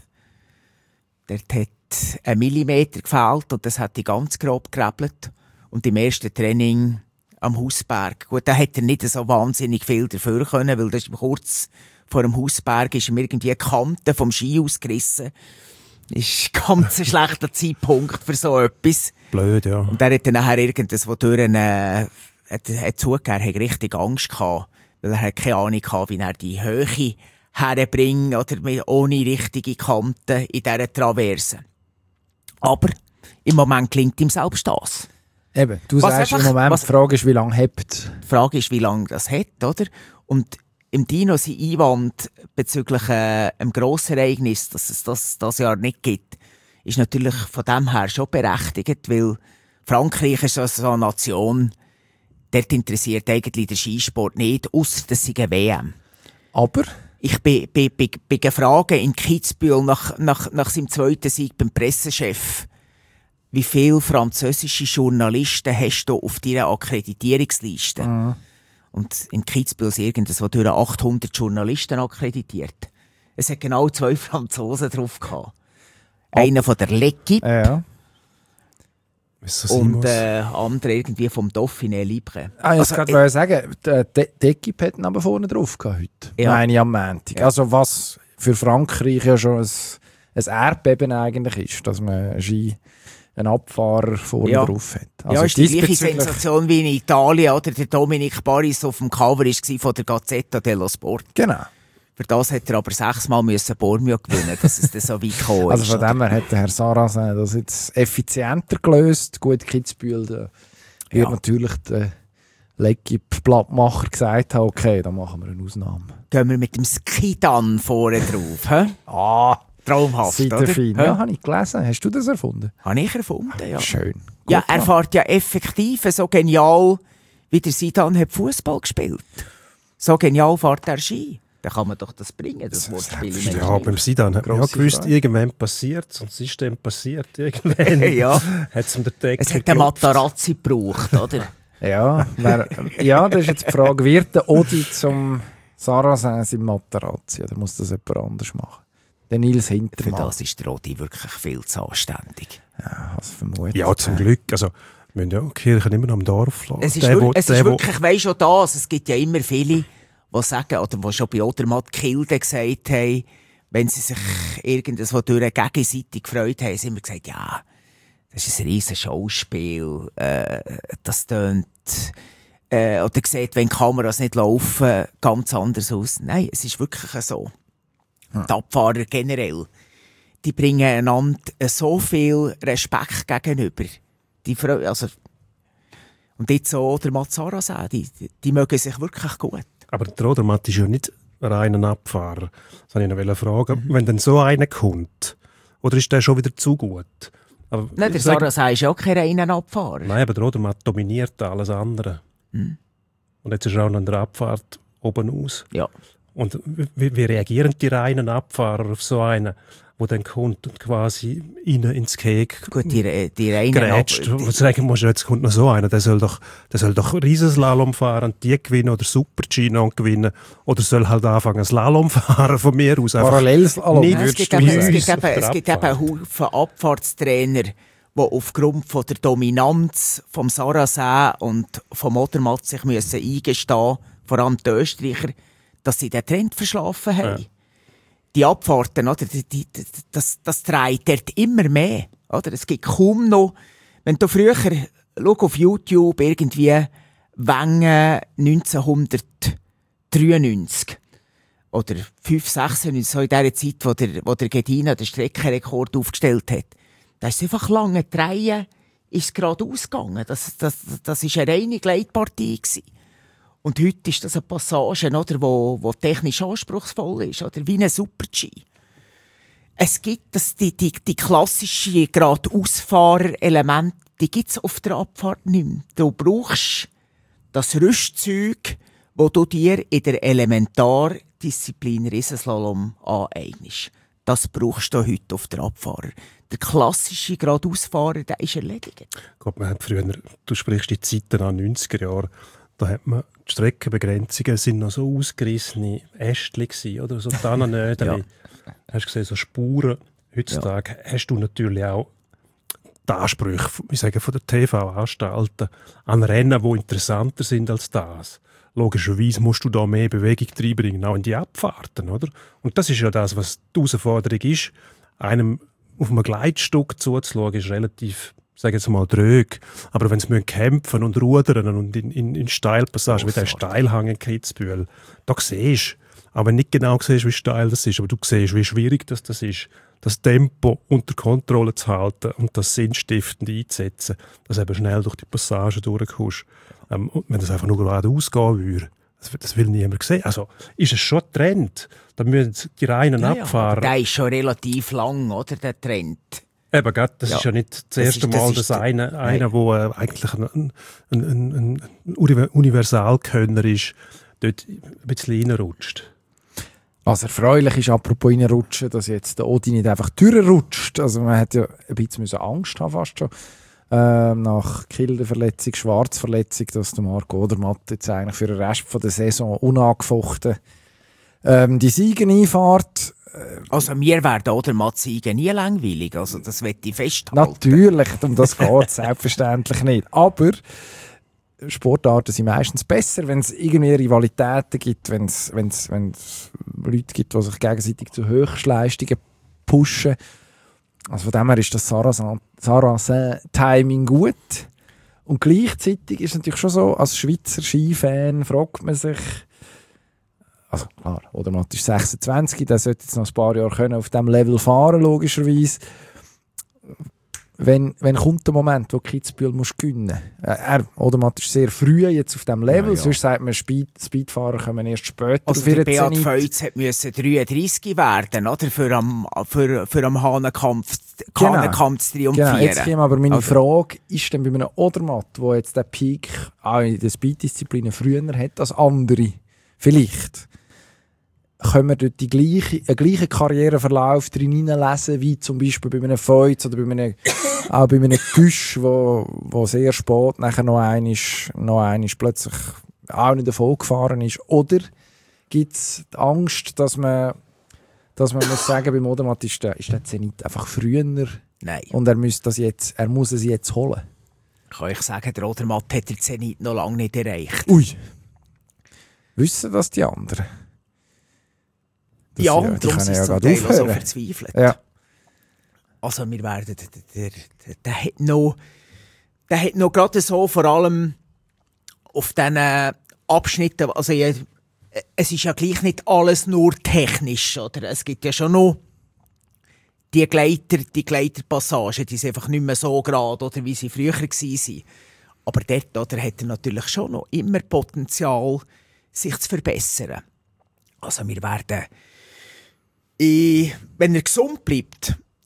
Speaker 4: Dort hat ein Millimeter gefehlt und das hat die ganz grob gerebelt. Und im ersten Training am Hausberg, gut, da hätte er nicht so wahnsinnig viel dafür können, weil das ist kurz vor dem Hausberg ist ihm irgendwie die Kante vom Ski ausgerissen. Ist ein ganz ein schlechter Zeitpunkt für so etwas.
Speaker 1: Blöd, ja.
Speaker 4: Und er hat dann nachher irgendwas durch äh, hat, hat zugegeben, er hat richtig Angst gehabt, weil er hat keine Ahnung gehabt, wie er die Höhe herbringt oder mit, ohne richtige Kanten in dieser Traverse. Aber im Moment klingt ihm selbst das.
Speaker 2: Eben, du
Speaker 4: Was
Speaker 2: sagst
Speaker 4: einfach-
Speaker 2: im Moment,
Speaker 4: was-
Speaker 2: die Frage ist, wie lange hebt.
Speaker 4: Die Frage ist, wie lange das hat, oder? Und im Dino sein Einwand bezüglich äh, einem grossen Ereignis, dass es das das Jahr nicht gibt, ist natürlich von dem her schon berechtigt, weil Frankreich ist so so eine Nation, dort interessiert eigentlich der Skisport nicht, ausser dass sie eine W M.
Speaker 2: Aber
Speaker 4: Ich bin, bin, bin, bin gefragt in Kitzbühel nach, nach, nach seinem zweiten Sieg beim Pressechef, wie viele französische Journalisten hast du auf deiner Akkreditierungsliste?
Speaker 2: Mhm.
Speaker 4: Und in Kitzbühel sind irgendwo durch achthundert Journalisten akkreditiert. Es hat genau zwei Franzosen drauf gehabt. Einer von der L'Equipe
Speaker 2: äh, ja.
Speaker 1: Wieso sein
Speaker 4: und
Speaker 1: muss.
Speaker 4: äh, andere irgendwie vom Dauphiné Libre.
Speaker 2: Ah, ich
Speaker 4: Also,
Speaker 2: wollte
Speaker 4: äh,
Speaker 2: gerade sagen, die, die, die Equipe hat ihn aber vorne drauf gehabt heute.
Speaker 4: Ja.
Speaker 2: Meine ich am Montag.
Speaker 4: Ja.
Speaker 2: Also was für Frankreich ja schon ein, ein Erdbeben eigentlich ist, dass man einen Ski, einen Abfahrer vorne
Speaker 4: Ja.
Speaker 2: drauf hat.
Speaker 4: Ja,
Speaker 2: Also
Speaker 4: ist die gleiche
Speaker 2: diesbezüglich-
Speaker 4: Sensation wie in Italien, oder? Der Dominic Paris auf dem Cover war von der Gazzetta dello Sport.
Speaker 2: Genau.
Speaker 4: Für das hat er aber sechsmal müssen Bormio gewinnen, dass es dann so weit gekommen
Speaker 2: Also
Speaker 4: ist.
Speaker 2: von
Speaker 4: oder?
Speaker 2: dem her hat der Herr Sarrazin das jetzt effizienter gelöst. Gut, Kitzbühel, da wird
Speaker 4: Ja.
Speaker 2: natürlich der L'Equipe-Blattmacher gesagt haben, okay, dann machen wir eine Ausnahme.
Speaker 4: Gehen wir mit dem Skidan vorne drauf. Hä?
Speaker 2: Ah,
Speaker 4: Traumhaft,
Speaker 2: seid
Speaker 4: oder?
Speaker 2: ihr fein.
Speaker 4: Hä?
Speaker 2: Ja, habe ich gelesen. Hast du das erfunden?
Speaker 4: Habe ich erfunden, ja.
Speaker 2: Schön.
Speaker 4: Ja,
Speaker 2: Gut
Speaker 4: er
Speaker 2: gemacht.
Speaker 4: fährt ja effektiv so genial, wie der Zidane hat Fußball gespielt. So genial fährt er Ski. Dann kann man doch das bringen, das Wortspiel. im
Speaker 1: Ja, beim Sidan hat man ja
Speaker 2: Grosse
Speaker 1: gewusst,
Speaker 2: Frage.
Speaker 1: irgendwann passiert es. Und es ist dann passiert. Irgendwann
Speaker 4: Ja.
Speaker 1: hat es ihm der Deckel
Speaker 4: Es hat einen
Speaker 1: geklopft.
Speaker 4: Matarazzi gebraucht, oder?
Speaker 2: Ja, wer, ja, das ist jetzt die Frage, wird der Odi zum Sarrazin sein Materazzi oder muss das jemand anders machen? Der Nils
Speaker 4: Für
Speaker 2: Hintermann.
Speaker 4: das ist der Rodi wirklich viel zu anständig.
Speaker 2: Ja, was vermutet.
Speaker 1: Ja, zum Glück. Also, wir müssen ja die Kirche immer noch am Dorf lassen.
Speaker 4: Es ist,
Speaker 1: Der,
Speaker 4: wir,
Speaker 1: wo-
Speaker 4: es
Speaker 1: der,
Speaker 4: ist
Speaker 1: wo-
Speaker 4: wirklich, weisst schon das, es gibt ja immer viele, die sagen, oder die schon bei Odermatt Kilde gesagt haben, wenn sie sich irgendwo durch gegenseitig gefreut haben, haben immer gesagt, ja, das ist ein riesen Schauspiel, äh, das tönt, äh, oder sieht, wenn die Kameras nicht laufen, ganz anders aus. Nein, es ist wirklich so. Die Abfahrer generell, die bringen einander so viel Respekt gegenüber. Die Freu also, und jetzt so der Mazzaras auch, die, die, die mögen sich wirklich gut.
Speaker 1: Aber der Rodermatt ist ja nicht rein ein Abfahrer. Das wollte ich noch fragen. Wenn dann so einer kommt, oder ist der schon wieder zu gut? Aber
Speaker 4: Nein, der
Speaker 1: ich sag-
Speaker 4: Sarrazin ist ja auch kein reiner Abfahrer.
Speaker 1: Nein, aber der Odermatt dominiert alles andere.
Speaker 4: Hm.
Speaker 1: Und jetzt ist er auch noch in der Abfahrt oben aus.
Speaker 4: Ja.
Speaker 1: Und wie, wie reagieren die reinen Abfahrer auf so einen, der dann kommt und quasi innen ins Keg
Speaker 4: Gut, die, die reinen
Speaker 1: grätscht?
Speaker 4: Ab-
Speaker 1: Wo du sagen musst, jetzt kommt noch so einer, der soll doch, der soll doch Riesenslalom fahren und die gewinnen oder Super-G noch gewinnen. Oder soll halt anfangen Slalom fahren von mir aus. Einfach
Speaker 2: Parallelslalom
Speaker 1: nicht
Speaker 4: Ja, es
Speaker 2: würdest
Speaker 4: gibt
Speaker 2: du
Speaker 4: eben, es
Speaker 2: sagen.
Speaker 4: gibt
Speaker 1: auf
Speaker 4: eben,
Speaker 1: der
Speaker 4: es gibt eben
Speaker 1: Abfahrt.
Speaker 4: Haufen Abfahrtstrainer, die aufgrund von der Dominanz vom Sarrazin und vom Odermatt sich müssen eingestehen, vor allem die Österreicher, dass sie den Trend verschlafen haben.
Speaker 1: Ja.
Speaker 4: Die Abfahrten, oder, die, die, die, das, das dreht dort immer mehr. Oder? Es gibt kaum noch, wenn du früher, schau auf YouTube, irgendwie Wengen neunzehnhundertdreiundneunzig oder fünf, sechsundneunzig, so in der Zeit, wo der, wo der Gedina den Streckenrekord aufgestellt hat. Da ist einfach lange Drehen, ist gerade ausgegangen. Das, das, das ist eine reine Gleitpartie gewesen. Und heute ist das eine Passage, oder, wo, wo technisch anspruchsvoll ist, oder wie ein Super-G. Es gibt das, die, die, die klassischen gerade Ausfahrer-Elemente, die gibt es auf der Abfahrt nicht mehr. Du brauchst das Rüstzeug, das du dir in der Elementardisziplin Riesenslalom aneignest. Das brauchst du heute auf der Abfahrer. Der klassische Geradeausfahrer, der ist erledigt.
Speaker 1: Gott, man hat früher, du sprichst die Zeiten an neunziger Jahren, da hat man die Streckenbegrenzungen sind noch so ausgerissene Ästchen gewesen, oder so Tannennödel.
Speaker 4: Ja.
Speaker 1: Hast du gesehen, so Spuren. Heutzutage hast du natürlich auch die Ansprüche, ich sage, von der T V-Anstalten an Rennen, die interessanter sind als das. Logischerweise musst du da mehr Bewegung reinbringen, auch in die Abfahrten, oder? Und das ist ja das, was die Herausforderung ist. Einem auf einem Gleitstück zuzuschauen, ist relativ, ich sage jetzt mal, drög. Aber wenn sie kämpfen und rudern und in, in, in Steilpassagen, wie der Steilhang in Kitzbühel, da siehst du, aber nicht genau siehst, wie steil das ist, aber du siehst, wie schwierig das, das ist, das Tempo unter Kontrolle zu halten und das sinnstiftend einzusetzen, dass du eben schnell durch die Passage durchkommst. Ähm, und wenn das einfach nur geradeaus gehen würde, das, das will niemand sehen. Also ist es schon ein Trend. Da müssen die reinen
Speaker 4: Ja, ja,
Speaker 1: Abfahrer...
Speaker 4: aber der ist schon relativ lang, oder, der Trend.
Speaker 1: Eben, grad, das
Speaker 4: Ja.
Speaker 1: ist ja nicht das
Speaker 4: Das
Speaker 1: erste
Speaker 4: ist- das
Speaker 1: Mal,
Speaker 4: ist
Speaker 1: dass
Speaker 4: der-
Speaker 1: einer, einer der äh, eigentlich ein, ein, ein, ein, ein Universalkönner ist, dort ein bisschen reinrutscht.
Speaker 2: Was erfreulich ist, apropos reinrutschen, dass jetzt der Odi nicht einfach durchrutscht. Also man hat ja ein bisschen müssen Angst haben fast schon. Ähm, nach Kildenverletzung, Schwarzverletzung, dass der Marco Odermatt jetzt eigentlich für den Rest von der Saison unangefochten ähm, die Siege einfahrt.
Speaker 4: Also mir werden oder Matzigen nie langweilig, also das möchte ich festhalten.
Speaker 2: Natürlich, um das geht es selbstverständlich nicht. Aber Sportarten sind meistens besser, wenn es irgendwie Rivalitäten gibt, wenn es wenn's, wenn's Leute gibt, die sich gegenseitig zu Höchstleistungen pushen. Also von dem her ist das Sarrazin-Timing gut. Und gleichzeitig ist es natürlich schon so, als Schweizer Skifan fragt man sich, also klar, Odermatt ist sechsundzwanzig, der sollte jetzt noch ein paar Jahre können auf diesem Level fahren, logischerweise. Wenn, wenn kommt der Moment, wo Kitzbühel muss gewinnen muss? Er, Odermatt ist sehr früh jetzt auf diesem Level,
Speaker 4: Ja, ja.
Speaker 2: sonst sagt man, Speed, Speedfahrer kommen erst später
Speaker 4: Also
Speaker 2: auf
Speaker 4: der
Speaker 2: ihren
Speaker 4: Beat
Speaker 2: Zenit.
Speaker 4: Feuz hat müssen dreiunddreissig werden, oder? Für am, für, für am Hahnenkampf,
Speaker 2: Genau.
Speaker 4: Hahnenkampf zu triumphieren.
Speaker 2: Genau, jetzt käme aber meine
Speaker 4: Also-
Speaker 2: Frage, ist denn bei einem Odermatt, der jetzt den Peak auch in den Speed-Disziplinen früher hat als andere, vielleicht, können wir dort die gleiche, einen gleichen Karriereverlauf drin hineinlesen, wie zum Beispiel bei einem Feuz oder bei einem, auch bei einem Güsch, wo, wo sehr spät nachher noch einmal, noch einmal plötzlich auch nicht davon gefahren ist? Oder gibt es die Angst, dass man, dass man muss sagen, beim Odermatt ist der, ist der Zenit einfach früher
Speaker 4: Nein,
Speaker 2: und er muss, das jetzt, er muss es jetzt holen?
Speaker 4: kann ich sagen, der Odermatt hat den Zenit noch lange nicht erreicht.
Speaker 2: Ui! Wissen das die anderen? Das
Speaker 4: ja,
Speaker 2: sie-
Speaker 4: und darum sind sie zum
Speaker 2: gerade
Speaker 4: Teil auch so
Speaker 2: aufhören.
Speaker 4: verzweifelt.
Speaker 2: Ja.
Speaker 4: Also wir werden, der, der, der, der hat noch, der hat noch gerade so vor allem auf diesen Abschnitten, also ja, es ist ja gleich nicht alles nur technisch, oder? Es gibt ja schon noch die Gleiter, die Gleiterpassagen, die sind einfach nicht mehr so gerade, oder wie sie früher waren. Aber dort, oder, hat er natürlich schon noch immer Potenzial, sich zu verbessern. Also wir werden, ich, wenn er gesund bleibt,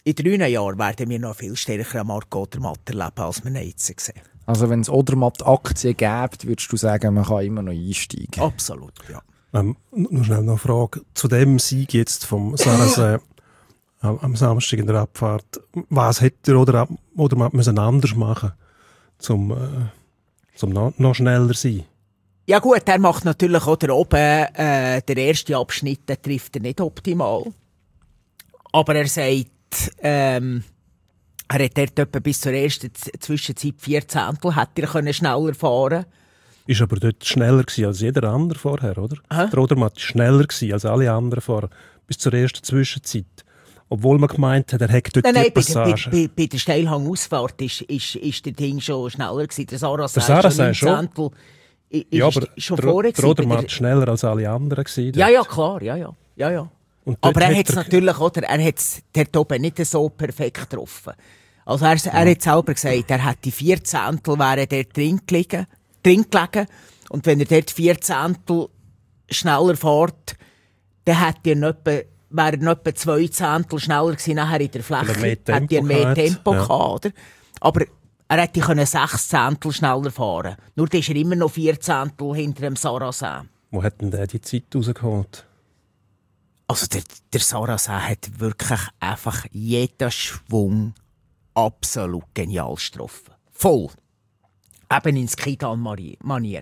Speaker 4: in drei Jahren werden wir noch viel stärker Marco Odermatt erleben, als wir jetzt sehen.
Speaker 2: Also wenn es Odermatt-Aktien gäbe, würdest du sagen, man kann immer noch einsteigen?
Speaker 4: Absolut, ja.
Speaker 1: Ähm, nur schnell noch eine Frage zu dem Sieg jetzt vom Sarrazin am, am Samstag in der Abfahrt. Was hätte er oder, oder man müssen anders machen, um, äh, zum noch, noch schneller zu sein?
Speaker 4: Ja gut, er macht natürlich auch da oben, äh, der erste Abschnitt, den trifft er nicht optimal. Aber er sagt, ähm, er hat dort etwa bis zur ersten Zwischenzeit vier Zehntel, hätte er können schneller fahren.
Speaker 1: Ist aber dort schneller gewesen als jeder andere vorher, oder?
Speaker 4: Hä?
Speaker 1: Der Odermatt war schneller gewesen als alle anderen vorher, bis zur ersten Zwischenzeit. Obwohl man gemeint hat, er hätte dort
Speaker 4: Nein,
Speaker 1: die
Speaker 4: nein, bei,
Speaker 1: Passage.
Speaker 4: bei, bei, bei der Steilhangausfahrt ist, ist, ist der Ding schon schneller gewesen. Der Sarrazin
Speaker 1: Der Sarrazin
Speaker 4: ist schon neun Zehntel. Ist,
Speaker 1: Ja, aber
Speaker 4: schon
Speaker 1: der,
Speaker 4: vorher
Speaker 1: der
Speaker 4: gewesen,
Speaker 1: Odermatt
Speaker 4: bei
Speaker 1: war schneller als alle anderen gewesen.
Speaker 4: Ja,
Speaker 1: dort.
Speaker 4: ja, klar, ja, ja. ja, ja.
Speaker 1: Und dort
Speaker 4: Aber er
Speaker 1: hat
Speaker 4: hat es natürlich, oder? Er hat es dort oben nicht so perfekt getroffen. Also er, er ja. hat selber gesagt, er hätte vier Zehntel wären dort drin gelegen, drin gelegen. Und wenn er dort vier Zehntel schneller fährt, dann hätte er noch etwa, wäre er noch etwa zwei Zehntel schneller gewesen nachher in der Fläche.
Speaker 1: Mehr Tempo
Speaker 4: hätte er mehr
Speaker 1: gehabt.
Speaker 4: Tempo
Speaker 1: Ja.
Speaker 4: gehabt, oder? Aber er hätte können sechs Zehntel schneller fahren. Nur da ist er immer noch vier Zehntel hinter dem Sarrazin.
Speaker 1: Wo hat denn der die Zeit rausgeholt?
Speaker 4: Also der, der Sarrazin hat wirklich einfach jeden Schwung absolut genial getroffen. Voll. Eben in Skidan-Manier.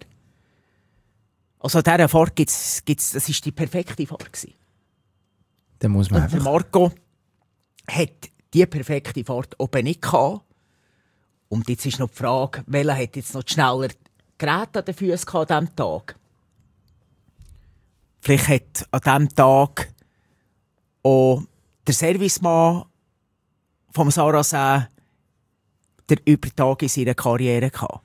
Speaker 4: Also dieser Fahrt gibt's, gibt's, das war die perfekte Fahrt gewesen.
Speaker 2: Dann muss man
Speaker 4: Und der
Speaker 2: einfach...
Speaker 4: Marco hat die perfekte Fahrt oben nicht gehabt. Und jetzt ist noch die Frage, welcher hat jetzt noch die schneller Geräte an den Füßen an diesem Tag? Vielleicht hat an diesem Tag auch der Servicemann vom Sarrazin der Übertag in seiner Karriere gehabt.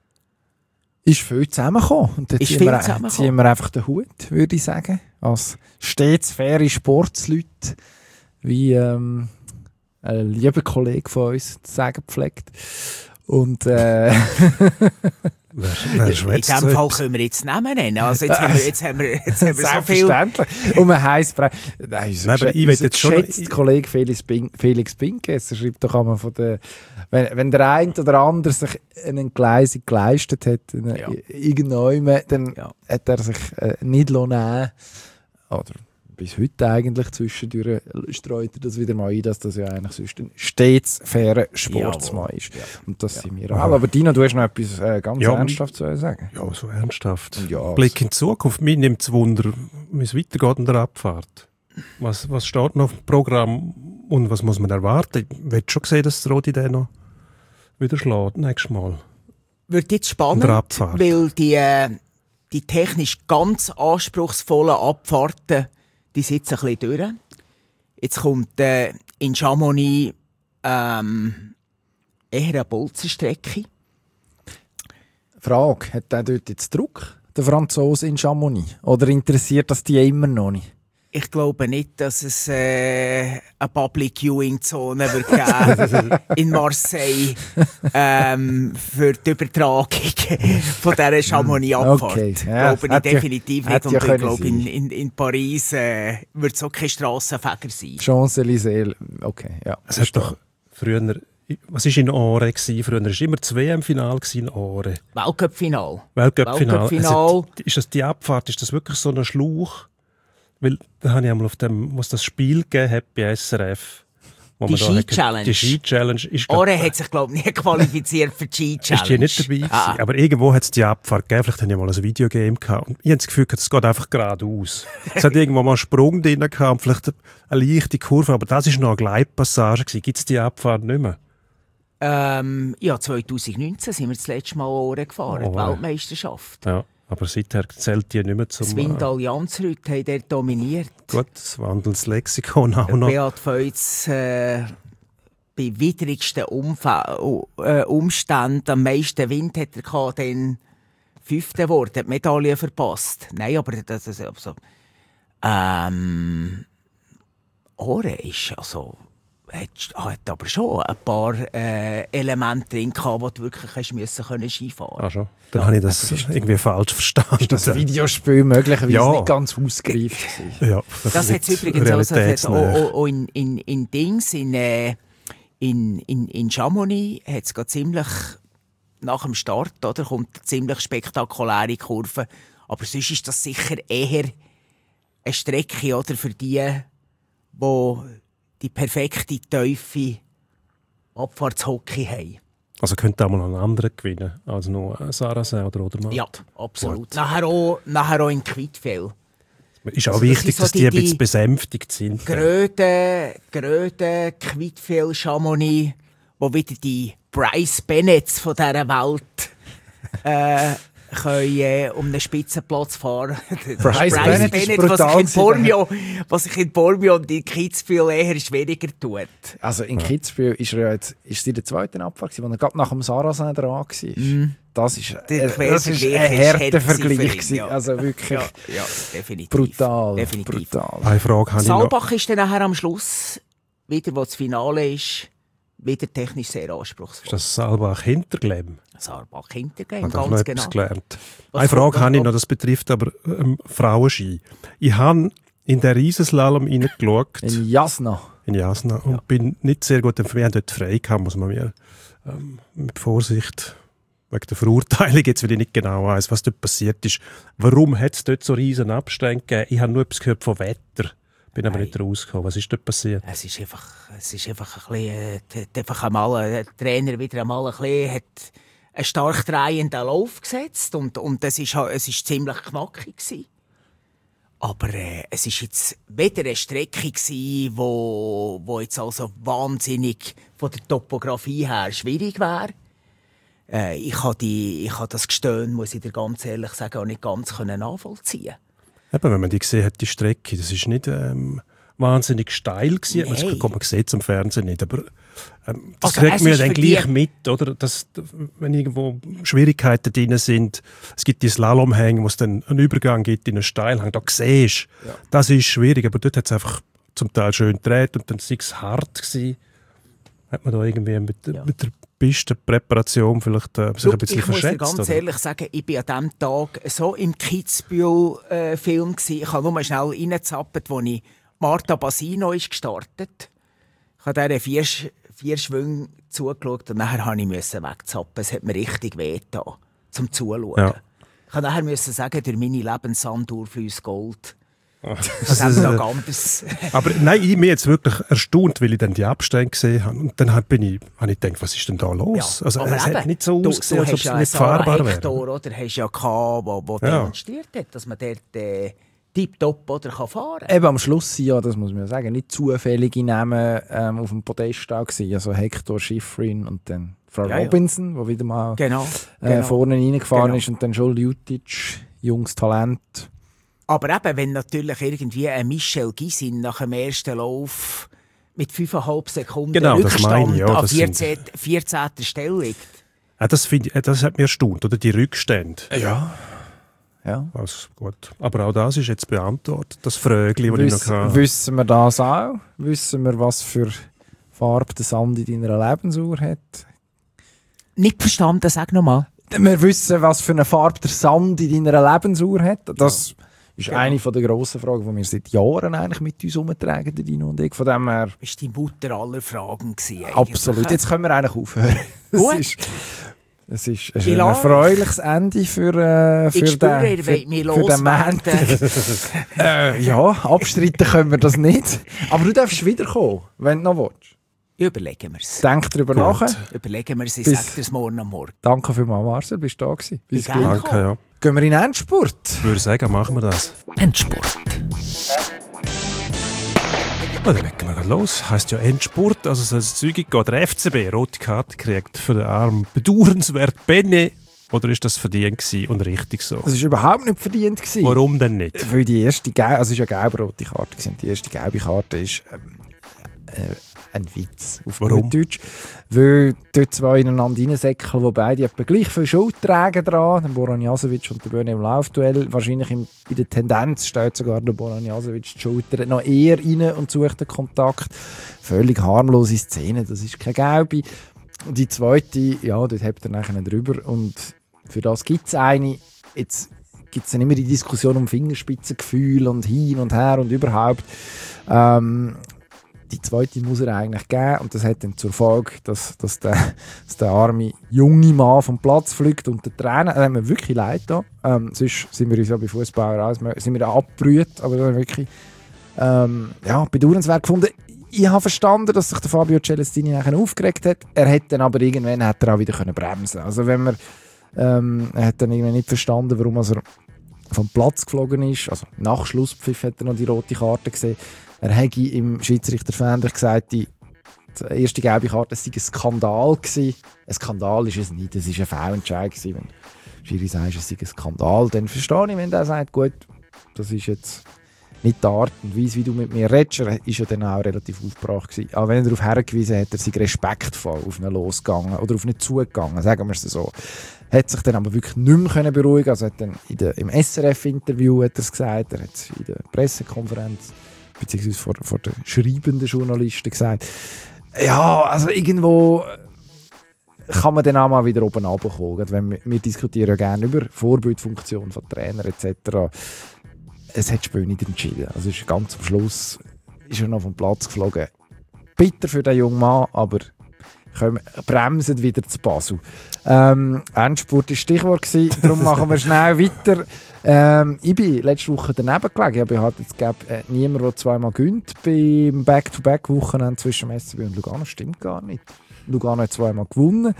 Speaker 2: Ist viel zusammengekommen. Und dann
Speaker 4: Ist
Speaker 2: ziehen
Speaker 4: viel
Speaker 2: wir,
Speaker 4: zusammengekommen.
Speaker 2: ziehen wir einfach den Hut, würde ich sagen. Als stets faire Sportsleute, wie ähm, ein lieber Kollege von uns zu sagen pflegt. Und äh,
Speaker 1: Wer, wer
Speaker 4: In
Speaker 1: schwätzt
Speaker 4: diesem
Speaker 1: so
Speaker 4: Fall
Speaker 1: etwas?
Speaker 4: können wir jetzt Namen nennen. Also jetzt haben wir, jetzt haben wir, jetzt haben wir so viel...
Speaker 2: selbstverständlich. Und man heisst... Nein, unser,
Speaker 1: Nein, aber ich will
Speaker 2: unser
Speaker 1: jetzt schon-
Speaker 2: geschätzter Kollege Felix, Pink, Felix Pinkes schreibt doch einmal von der... Wenn, wenn der eine oder andere sich eine Entgleisung geleistet hat, eine,
Speaker 4: Ja.
Speaker 2: irgendwann, dann
Speaker 4: Ja.
Speaker 2: hat er sich äh, nicht nehmen oder bis heute eigentlich zwischendurch streut er das wieder mal ein, dass das ja eigentlich sonst ein stets fairer Sportsmann
Speaker 4: Jawohl.
Speaker 2: ist.
Speaker 4: Ja.
Speaker 2: Und das sind wir
Speaker 1: Aha.
Speaker 2: auch. Aber Dino, du hast noch etwas äh, ganz
Speaker 1: Ja,
Speaker 2: ernsthaft zu sagen.
Speaker 1: Ja, so ernsthaft.
Speaker 2: Ja,
Speaker 1: Blick in die Zukunft. Mich nimmt es Wunder, wie es weitergeht in der Abfahrt. Was, was steht noch auf dem Programm und was muss man erwarten? Ich will schon sehen, dass der Rodi den noch wieder schlägt, nächstes Mal.
Speaker 4: Wird jetzt
Speaker 1: In
Speaker 4: spannend,
Speaker 1: der Abfahrt.
Speaker 4: weil die, äh, die technisch ganz anspruchsvollen Abfahrten, die sitzen ein bisschen durch. Jetzt kommt äh, in Chamonix ähm, eher eine Bolzenstrecke.
Speaker 2: Frage, hat der dort jetzt Druck, der Franzose in Chamonix? Oder interessiert das die immer noch nicht?
Speaker 4: Ich glaube nicht, dass es äh, eine Public Viewing Zone wird geben in Marseille ähm, für die Übertragung von dieser Chamonix-Abfahrt.
Speaker 2: Okay, ja,
Speaker 4: glaube ich
Speaker 2: hätte ja-
Speaker 4: definitiv
Speaker 2: hätte
Speaker 4: nicht.
Speaker 2: ja
Speaker 4: Und ich
Speaker 2: können
Speaker 4: glaube, in,
Speaker 2: sein.
Speaker 4: in, in Paris äh, wird es auch kein Strassenfeger sein.
Speaker 2: Champs-Élysées, okay, ja.
Speaker 1: Es hat doch früher, was war in Aare? Gewesen? Früher war immer das W M-Final in Aare.
Speaker 4: Weltcup-Final.
Speaker 1: Weltcup-Final.
Speaker 4: Weltcup-Final.
Speaker 1: Es hat- Ist das die Abfahrt, ist das wirklich so ein Schlauch? Weil da habe ich einmal auf dem, was das Spiel gegeben hat bei S R F. Wo
Speaker 4: Die
Speaker 1: man da hat-
Speaker 4: Ski-Challenge.
Speaker 1: Die Ski-Challenge ist, glaub-
Speaker 4: Ore hat sich, glaube ich, nie qualifiziert für die Ski-Challenge.
Speaker 1: ist die nicht dabei gewesen.
Speaker 4: Ah.
Speaker 1: Aber irgendwo hat es die Abfahrt gegeben. Vielleicht habe ich mal ein Videogame gehabt. Und ich habe das Gefühl, es geht einfach geradeaus. Es hat irgendwo mal einen Sprung drin gehabt und vielleicht eine leichte Kurve. Aber das war noch eine Gleitpassage gewesen. Gibt es die Abfahrt nicht mehr?
Speaker 4: Ähm, ja, zwanzig neunzehn sind wir das letzte Mal Ohren gefahren,
Speaker 1: Oh,
Speaker 4: die
Speaker 1: wow.
Speaker 4: Weltmeisterschaft.
Speaker 1: Ja. Aber seither zählt die nicht mehr zum...
Speaker 4: Swindal Jansrud haben dort dominiert.
Speaker 1: Äh, gut, das wandelt das Lexikon auch noch.
Speaker 4: Beat Feutz äh, bei widrigsten Umf- äh, Umständen, am meisten Wind hat er gehabt, dann fünfte Wort, hat die Medaille verpasst. Nein, aber das ist also, ähm, Ore ist also hat, hat aber schon ein paar äh, Elemente drin gehabt, wo du wirklich hast müssen können Skifahren.
Speaker 1: Ah, schon. Dann
Speaker 4: Ja,
Speaker 1: habe ich das irgendwie falsch verstanden.
Speaker 2: Ist das Videospiel möglicherweise
Speaker 1: Ja.
Speaker 2: nicht ganz ausgereift gewesen?
Speaker 1: Ja,
Speaker 4: Das hat es
Speaker 1: nicht
Speaker 4: übrigens also, das hat auch,
Speaker 1: realitätsnah.
Speaker 4: auch, auch in, in, in Dings, in, äh, in, in, in Chamonix hat es ziemlich nach dem Start, oder, kommt eine ziemlich spektakuläre Kurve. Aber sonst ist das sicher eher eine Strecke, oder, für die, die die perfekte, tiefe Abfahrtshockey haben.
Speaker 1: Also könnte auch mal einen anderen gewinnen, als nur Sarrazin oder Odermatt.
Speaker 4: Ja, absolut. Nachher auch, nachher auch in Quidfell.
Speaker 1: Ist auch
Speaker 4: Also das
Speaker 1: wichtig,
Speaker 4: ist so
Speaker 1: dass die,
Speaker 4: die-
Speaker 1: ein bisschen
Speaker 4: die
Speaker 1: besänftigt sind.
Speaker 4: Gröde, Gröde, Quidfell, Chamonix, wo wieder die Bryce Bennetts von dieser Welt äh, können, äh, um einen Spitzenplatz fahren.
Speaker 2: Bryce Bennett ist
Speaker 4: was sich
Speaker 2: brutal
Speaker 4: in Bormio, was sich in Bormio und in Kitzbühel eher schwieriger tut.
Speaker 2: Also in Kitzbühel ist er ja jetzt, ist sie der zweite Abfahrt gewesen, wo er gerade nach dem Sarrazin dran war.
Speaker 4: Mm.
Speaker 2: Das ist,
Speaker 4: Der
Speaker 2: äh, das ist
Speaker 4: Quervergleich
Speaker 2: ein
Speaker 4: ist
Speaker 2: harter
Speaker 4: hart
Speaker 2: Vergleich
Speaker 4: für ihn,
Speaker 2: gewesen.
Speaker 4: ja.
Speaker 2: Also wirklich
Speaker 4: Ja, ja, definitiv.
Speaker 2: brutal.
Speaker 4: Definitiv.
Speaker 2: brutal.
Speaker 1: Eine Frage habe ich noch.
Speaker 4: Saalbach ist dann nachher am Schluss, wieder wo das Finale ist, wieder technisch sehr anspruchsvoll.
Speaker 1: Ist das Saalbach Hinterglem?
Speaker 4: Saalbach Hintergame,
Speaker 1: Ich habe noch
Speaker 4: ganz
Speaker 1: etwas
Speaker 4: genau.
Speaker 1: gelernt.
Speaker 4: Was
Speaker 1: Eine Frage
Speaker 4: kommt
Speaker 1: habe ich
Speaker 4: noch?
Speaker 1: noch, das betrifft aber ähm, Frauenski. Ich habe in den Riesenslalom reingeschaut,
Speaker 2: In Jasna.
Speaker 1: in Jasna, und bin nicht sehr gut informiert. Wir haben dort frei gehabt, muss man mir ähm, mit Vorsicht, wegen der Verurteilung, jetzt weil ich nicht genau weiss, was dort passiert ist. Warum hat es dort so riesen Abstände gegeben? Ich habe nur etwas gehört von Wetter, bin aber
Speaker 4: Nein.
Speaker 1: nicht rausgekommen. Was ist dort passiert?
Speaker 4: Es ist einfach, es ist einfach ein bisschen, äh, d- d- einfach einmal, äh, der Trainer wieder einmal ein bisschen, hat einen stark drehenden Lauf gesetzt und, und es ist, ha- es ist ziemlich knackig gewesen. Aber äh, es ist jetzt weder eine Strecke gewesen, wo, wo jetzt also wahnsinnig von der Topografie her schwierig wäre. Äh, ich habe die, ich habe das Gestöhn, muss ich dir ganz ehrlich sagen, auch nicht ganz können nachvollziehen.
Speaker 1: Eben, wenn man die gesehen hat, die Strecke, das ist nicht ähm, wahnsinnig steil gewesen.
Speaker 4: Nein.
Speaker 1: Das kann man sieht es am Fernsehen nicht, aber ähm, das
Speaker 4: Also,
Speaker 1: kriegt
Speaker 4: es
Speaker 1: man ja
Speaker 4: ist
Speaker 1: dann
Speaker 4: für
Speaker 1: gleich
Speaker 4: die-
Speaker 1: mit, oder? Dass, wenn irgendwo Schwierigkeiten drin sind, es gibt die Slalomhänge, wo es dann einen Übergang gibt in einen Steilhang, da siehst du, das ist schwierig, aber dort hat es einfach zum Teil schön gedreht und dann war es hart gewesen. Hat man da irgendwie mit,
Speaker 4: Ja.
Speaker 1: mit der Pistenpräparation vielleicht äh, sich ein
Speaker 4: Du,
Speaker 1: bisschen
Speaker 4: ich muss dir
Speaker 1: verschätzt?
Speaker 4: ganz
Speaker 1: oder?
Speaker 4: ehrlich sagen, ich war an diesem Tag so im Kitzbühel-Film. ich habe nur schnell reingezappt, als ich Marta Basino ist gestartet. Ich habe dieser vier, Sch- vier Schwünge zugeschaut und nachher musste ich wegzappen. Es hat mir richtig wehgetan, zum Zuschauen.
Speaker 1: Ja.
Speaker 4: Ich musste nachher sagen, durch meine Lebensandur fließt Gold.
Speaker 1: Das
Speaker 4: Das haben
Speaker 1: ist,
Speaker 4: wir
Speaker 1: äh,
Speaker 4: noch anders.
Speaker 1: Aber nein, ich bin jetzt wirklich erstaunt, weil ich dann die Abstände gesehen habe. Und dann hab- bin ich, habe ich gedacht, was ist denn da los?
Speaker 4: Ja,
Speaker 1: also
Speaker 4: aber
Speaker 1: es
Speaker 4: eben,
Speaker 1: hat nicht so
Speaker 4: du,
Speaker 1: ausgesehen,
Speaker 4: du
Speaker 1: als ob
Speaker 4: hast
Speaker 1: es
Speaker 4: ja
Speaker 1: nicht
Speaker 4: Sarah
Speaker 1: fahrbar wäre.
Speaker 4: Hector, oder? Hast ja gehabt, wo, wo
Speaker 1: Ja.
Speaker 4: demonstriert hat, dass man dort äh, tiptop oder kann fahren.
Speaker 2: Eben am Schluss sind ja, das muss man ja sagen, nicht zufällige Namen ähm, auf dem Podest da gewesen. Also Hector Schifrin und dann Frau
Speaker 4: Ja, ja.
Speaker 2: Robinson, die wieder mal
Speaker 4: Genau.
Speaker 2: äh,
Speaker 4: genau.
Speaker 2: vorne reingefahren
Speaker 4: Genau.
Speaker 2: ist, und dann Joel Jutic, junges Talent.
Speaker 4: Aber eben, wenn natürlich irgendwie ein Michel Gisin nach dem ersten Lauf mit fünfeinhalb Sekunden
Speaker 1: Genau, das
Speaker 4: Rückstand
Speaker 1: meine ich, ja,
Speaker 4: an
Speaker 1: das sind-
Speaker 4: vierzehn, vierzehnter Stelle liegt.
Speaker 1: Ja, das, find ich, äh, das hat mir erstaunt, oder? Die Rückstände.
Speaker 2: Ja. Ja.
Speaker 1: Also, gut. Aber auch das ist jetzt beantwortet, das Frögli, das ich noch
Speaker 2: Wiss,
Speaker 1: hatte.
Speaker 2: wissen wir das auch? Wissen wir, was für Farbe der Sand in deiner Lebensuhr hat?
Speaker 4: Nicht verstanden, sag nochmal.
Speaker 2: Wir wissen, was für eine Farbe der Sand in deiner Lebensuhr hat. Das ist
Speaker 4: Genau.
Speaker 2: eine der grossen Fragen, die wir seit Jahren eigentlich mit uns herumtragen, der Dino und ich. Von dem her,
Speaker 4: Das war die Mutter aller Fragen. gewesen, eigentlich.
Speaker 2: absolut. Jetzt können wir eigentlich aufhören. Es
Speaker 4: Gut.
Speaker 2: ist, es ist, es ist
Speaker 4: Ich
Speaker 2: ein
Speaker 4: lasse-
Speaker 2: erfreuliches Ende für, äh, für
Speaker 4: Ich spüre,
Speaker 2: den,
Speaker 4: ihr
Speaker 2: für,
Speaker 4: wollt mich
Speaker 2: für den Montag.
Speaker 4: loswerden.
Speaker 2: äh, ja, abstreiten können wir das nicht. Aber du darfst wiederkommen, wenn du noch willst.
Speaker 4: Überlegen wir es.
Speaker 2: Denk darüber
Speaker 1: Gut.
Speaker 2: nach.
Speaker 4: Überlegen wir es, ich
Speaker 2: Bis-
Speaker 4: sage dir es morgen am Morgen.
Speaker 2: Danke vielmals, Marcel, bist du da gewesen. Bis
Speaker 4: Gerne.
Speaker 2: gleich.
Speaker 1: Danke, ja.
Speaker 2: Gehen wir in den Endspurt.
Speaker 1: Ich würde sagen, machen wir das.
Speaker 3: Endspurt.
Speaker 1: Ja, dann legen wir gleich los. Heisst ja Endspurt, also soll es zügig gehen. Der F C B, rote Karte gekriegt für den armen, bedauernswert Benne. Oder ist das verdient gewesen und richtig so?
Speaker 2: Das war überhaupt nicht verdient gewesen.
Speaker 1: Warum denn nicht?
Speaker 2: Weil die erste gelbe, also es war ja gelb-rote Karte gewesen. Die erste gelbe Karte ist ähm, äh, ein Witz auf
Speaker 1: Warum?
Speaker 2: Deutsch. Weil dort zwei ineinander reinsäckeln, die beide etwa gleich viel Schuld tragen dran. Der Boran Jasovic und der Böhne im Laufduell. Wahrscheinlich in, in der Tendenz steht sogar der Boran Jasovic die Schulter noch eher rein und sucht den Kontakt. Völlig harmlose Szene, das ist keine gelbe. Die zweite, ja, dort habt ihr nachher drüber. Und für das gibt es eine. Jetzt gibt es dann immer die Diskussion um Fingerspitzengefühl und hin und her und überhaupt. Ähm, Die zweite muss er eigentlich geben und das hat dann zur Folge, dass, dass, der, dass der arme junge Mann vom Platz fliegt und der Trainer, das hat mir wirklich leid da. Ähm, sonst sind wir uns ja bei Fußballern alles, sind wir abgebrüht, aber das ist wirklich ähm, ja, bedauernswert gefunden. Ich habe verstanden, dass sich der Fabio Celestini nachher aufgeregt hat. Er hat dann aber irgendwann hat er auch wieder können bremsen. Also wenn man ähm, er hat dann irgendwie nicht verstanden, warum er vom Platz geflogen ist. Also nach Schlusspfiff hat er noch die rote Karte gesehen. Er hätte im Schiedsrichterfernseher gesagt, die, die erste gelbe Karte sei ein Skandal gewesen. Ein Skandal ist es nicht, es war ein Fehlentscheid gewesen. Wenn Schiri sagt, es sei ein Skandal, dann verstehe ich, wenn der sagt, gut, das ist jetzt nicht die Art und Weise, wie du mit mir redest. Er war ja dann auch relativ aufgebracht gewesen. Aber wenn er darauf hergewiesen hat, er sei respektvoll auf ihn losgegangen oder auf ihn zugegangen, sagen wir es so. Hat sich dann aber wirklich nicht mehr beruhigen können. Also hat dann in der, im S R F-Interview hat er es gesagt, er hat es in der Pressekonferenz beziehungsweise vor, vor den schreibenden Journalisten gesagt. Ja, also irgendwo kann man dann auch mal wieder oben runterkommen. Wenn wir, wir diskutieren ja gerne über Vorbildfunktion von Trainern et cetera. Es hat das Spiel nicht entschieden. Also ist ganz am Schluss ist er noch vom Platz geflogen. Bitter für den jungen Mann, aber können, bremsen wieder zu Basel. Ähm, Endspurt war Stichwort gewesen, darum machen wir schnell weiter. Ähm, ich bin letzte Woche daneben gelegen. Ich habe jetzt äh, niemand, der zweimal gönnt beim Back-to-Back-Wochenende zwischen dem S C B und Lugano. Stimmt gar nicht. Lugano hat zweimal gewonnen.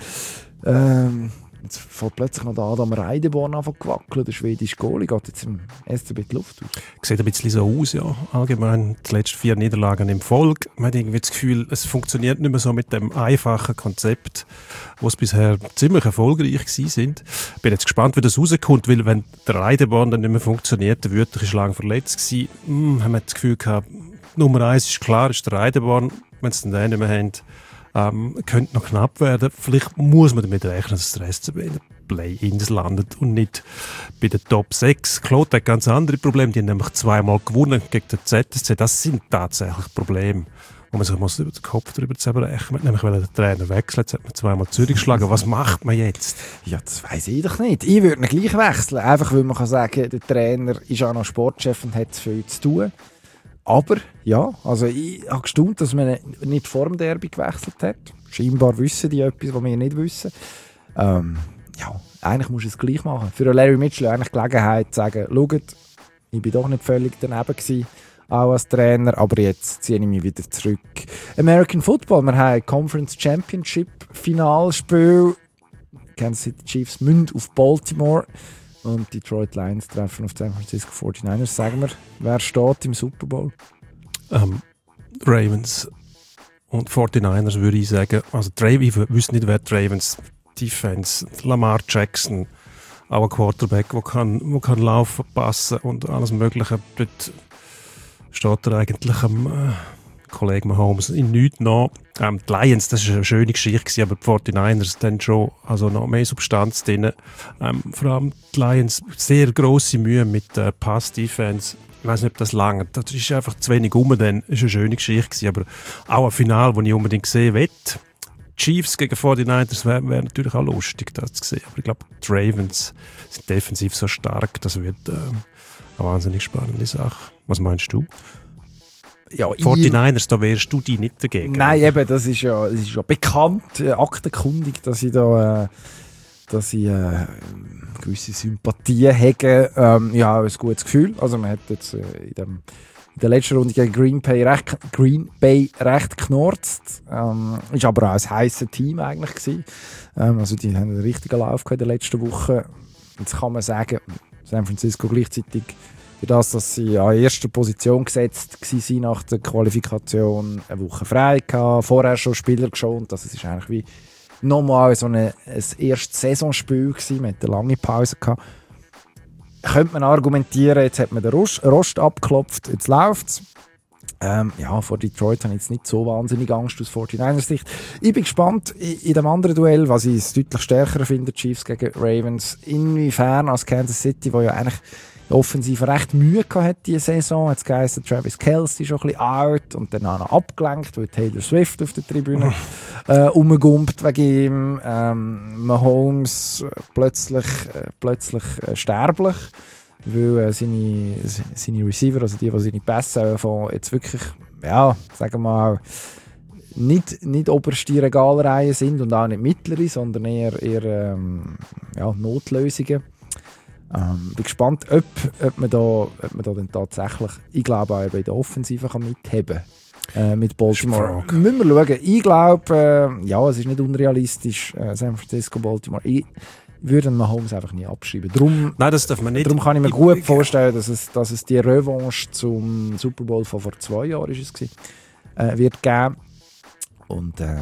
Speaker 2: Ähm, jetzt fällt plötzlich noch der Adam Reideborn an gewackelt. Der schwedische Goalie geht jetzt im S C B die Luft aus.
Speaker 1: Sieht ein bisschen so aus, ja. Allgemein die letzten vier Niederlagen im Folge. Man hat irgendwie das Gefühl, es funktioniert nicht mehr so mit dem einfachen Konzept, was bisher ziemlich erfolgreich gewesen sind. Ich bin jetzt gespannt, wie das rauskommt, weil wenn der Reideborn dann nicht mehr funktioniert, der Wörter ist lange verletzt gewesen, hm, haben wir das Gefühl gehabt, Nummer eins ist klar, ist der Reideborn. Wenn es dann den nicht mehr haben, ähm, könnte noch knapp werden. Vielleicht muss man damit rechnen, dass der S C B in den Play-Ins landet und nicht bei den Top sechs. Claude hat ganz andere Probleme. Die haben nämlich zweimal gewonnen gegen den Z S C. Das sind tatsächlich Probleme, wo man sich muss über den Kopf darüber zerbrechen muss. Nämlich, weil der Trainer wechselt, jetzt hat man zweimal Zürich geschlagen. Was macht man jetzt?
Speaker 2: Ja, das weiss ich doch nicht. Ich würde ihn gleich wechseln. Einfach, weil man kann sagen, der Trainer ist auch noch Sportchef und hat viel zu tun. Aber, ja, also ich habe gestaunt, dass man nicht vor dem Derby gewechselt hat. Scheinbar wissen die etwas, was wir nicht wissen. Ähm, ja, eigentlich musst du es gleich machen. Für Larry Mitchell eigentlich die Gelegenheit zu sagen, schaut, ich bin doch nicht völlig daneben gewesen, auch als Trainer, aber jetzt ziehe ich mich wieder zurück. American Football, wir haben Conference Championship Finalspiel. Kansas City Chiefs müssen auf Baltimore und Detroit Lions treffen auf San Francisco forty-niners. Sagen wir, wer steht im Super Bowl?
Speaker 1: Ähm, Ravens und forty-niners würde ich sagen. Also die Ravens, ich wüsste nicht, wer die Ravens Defense, Lamar Jackson, auch ein Quarterback, der kann, wo kann laufen, passen und alles Mögliche. Dort steht er eigentlich am äh, Kollegen Mahomes in nichts nach. Ähm, die Lions, das war eine schöne Geschichte, aber die forty-niners dann schon also noch mehr Substanz drin. Ähm, vor allem die Lions, sehr grosse Mühe mit der äh, Pass-Defense. Ich weiß nicht, ob das lange. Das ist einfach zu wenig rum, dann ist eine schöne Geschichte, aber auch ein Finale, das ich unbedingt sehen will. Chiefs gegen forty-niners wäre wär natürlich auch lustig, das zu sehen. Aber ich glaube, die Ravens sind defensiv so stark, das wird äh, eine wahnsinnig spannende Sache. Was meinst du?
Speaker 2: Ja,
Speaker 1: forty-niners, da wärst du die nicht dagegen.
Speaker 2: Nein, eben, das ist ja, das ist ja bekannt, äh, aktenkundig, dass ich da äh, dass ich äh, gewisse Sympathien habe. Ähm, ich habe ein gutes Gefühl. Also man hat jetzt äh, in, dem, in der letzten Runde gegen Green Bay recht, Green Bay recht geknurzt. Ähm, ist aber auch ein heisses Team eigentlich gewesen. Ähm, also die haben einen richtigen Lauf in der letzten Woche. Jetzt kann man sagen, San Francisco gleichzeitig für das, dass sie an erster Position gesetzt waren nach der Qualifikation, eine Woche frei gehabt, vorher schon Spieler geschont. Also es ist eigentlich wie nochmal so eine, ein erstes Saisonspiel gewesen, man hatte eine lange Pause gehabt. Könnte man argumentieren, jetzt hat man den Rost, Rost abgeklopft, jetzt läuft es. Ähm, ja, vor Detroit habe ich jetzt nicht so wahnsinnig Angst aus forty-niners Sicht. Ich bin gespannt in, in dem anderen Duell, was ich deutlich stärker finde, Chiefs gegen Ravens, inwiefern als Kansas City, wo ja eigentlich offensiv recht Mühe gehabt hat diese Saison. Jetzt geheißen Travis Kelce schon ein bisschen out und dann auch noch abgelenkt, weil Taylor Swift auf der Tribüne äh, rumgumpt wegen ihm. Ähm, Mahomes äh, plötzlich, äh, plötzlich äh, sterblich, weil äh, seine, seine Receiver, also die, die seine Pässe von jetzt wirklich, ja, sagen wir mal, nicht, nicht oberste Regalreihen sind und auch nicht mittlere, sondern eher, eher ähm, ja, Notlösungen. Ähm, bin gespannt, ob, ob, man da, ob man da dann tatsächlich, ich glaube auch bei der Offensive kann mitheben äh, mit Baltimore. Müssen wir schauen. Ich glaube, äh, ja, es ist nicht unrealistisch, äh, San Francisco, Baltimore. Ich würde Mahomes einfach nie abschreiben. Darum,
Speaker 1: Nein, das darf man nicht.
Speaker 2: Darum kann ich mir gut vorstellen, dass es, dass es die Revanche zum Super Bowl von vor zwei Jahren ist es, äh, wird geben. Und äh,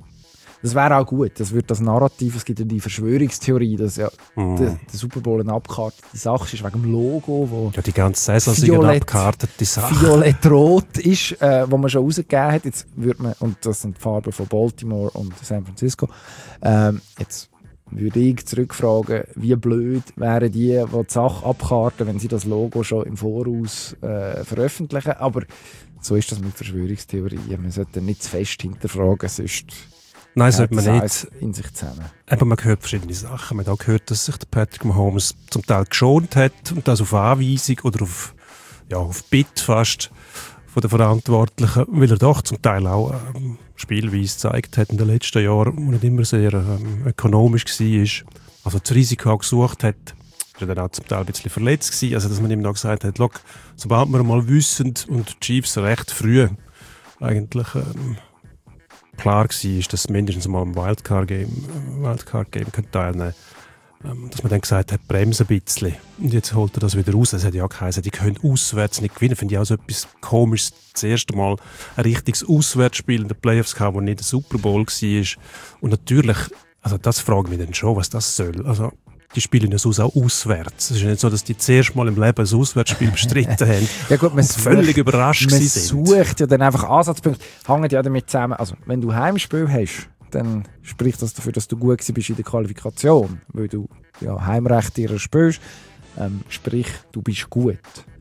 Speaker 2: das wäre auch gut. Das wird das Narrativ, es gibt ja die Verschwörungstheorie, dass ja mm. der, der Super Bowl eine abgekartete Sache ist, wegen dem Logo, wo
Speaker 1: ja, die ganze Saison sind eine abgekartete Sache.
Speaker 2: Violett-Rot ist, äh, wo man schon rausgegeben hat. Jetzt wird man, und das sind die Farben von Baltimore und San Francisco. Ähm, jetzt würde ich zurückfragen, wie blöd wären die, die die Sache abkarten, wenn sie das Logo schon im Voraus äh, veröffentlichen. Aber so ist das mit Verschwörungstheorien. Man sollte nicht zu fest hinterfragen, sonst
Speaker 1: Nein, sollte man nicht.
Speaker 2: In sich zusammen.
Speaker 1: Aber man hört verschiedene Sachen. Man hat auch gehört, dass sich der Patrick Mahomes zum Teil geschont hat und das auf Anweisung oder auf, ja, auf Bitte fast von den Verantwortlichen, weil er doch zum Teil auch ähm, Spielweise gezeigt hat in den letzten Jahren, wo nicht immer sehr ähm, ökonomisch war. Also das Risiko auch gesucht hat. Er war dann auch zum Teil ein bisschen verletzt gewesen. Also dass man ihm noch gesagt hat, look, sobald wir mal wissen und die Chiefs recht früh eigentlich ähm, klar war, dass mindestens mal im Wildcard-Game Wildcard Game teilnehmen ähm, dass man dann gesagt hat, bremsen ein bisschen. Und jetzt holt er das wieder raus. Das hat ja auch geheißen, die können auswärts nicht gewinnen. Finde ich auch so etwas Komisches. Das erste Mal ein richtiges Auswärtsspiel in den Playoffs gehabt, wo nicht der Super Bowl war. Und natürlich, also das frage ich mich dann schon, was das soll. Also, die spielen es auch auswärts. Es ist nicht so, dass die zuerst mal im Leben ein Auswärtsspiel bestritten haben.
Speaker 2: Ja gut, man
Speaker 1: völlig sucht, überrascht
Speaker 2: man
Speaker 1: sind.
Speaker 2: Man sucht ja dann einfach Ansatzpunkte. Hängt ja damit zusammen. Also, wenn du Heimspiel hast, dann spricht das dafür, dass du gut bist in der Qualifikation. Weil du ja, Heimrecht dir spielst. Ähm, sprich, du bist gut.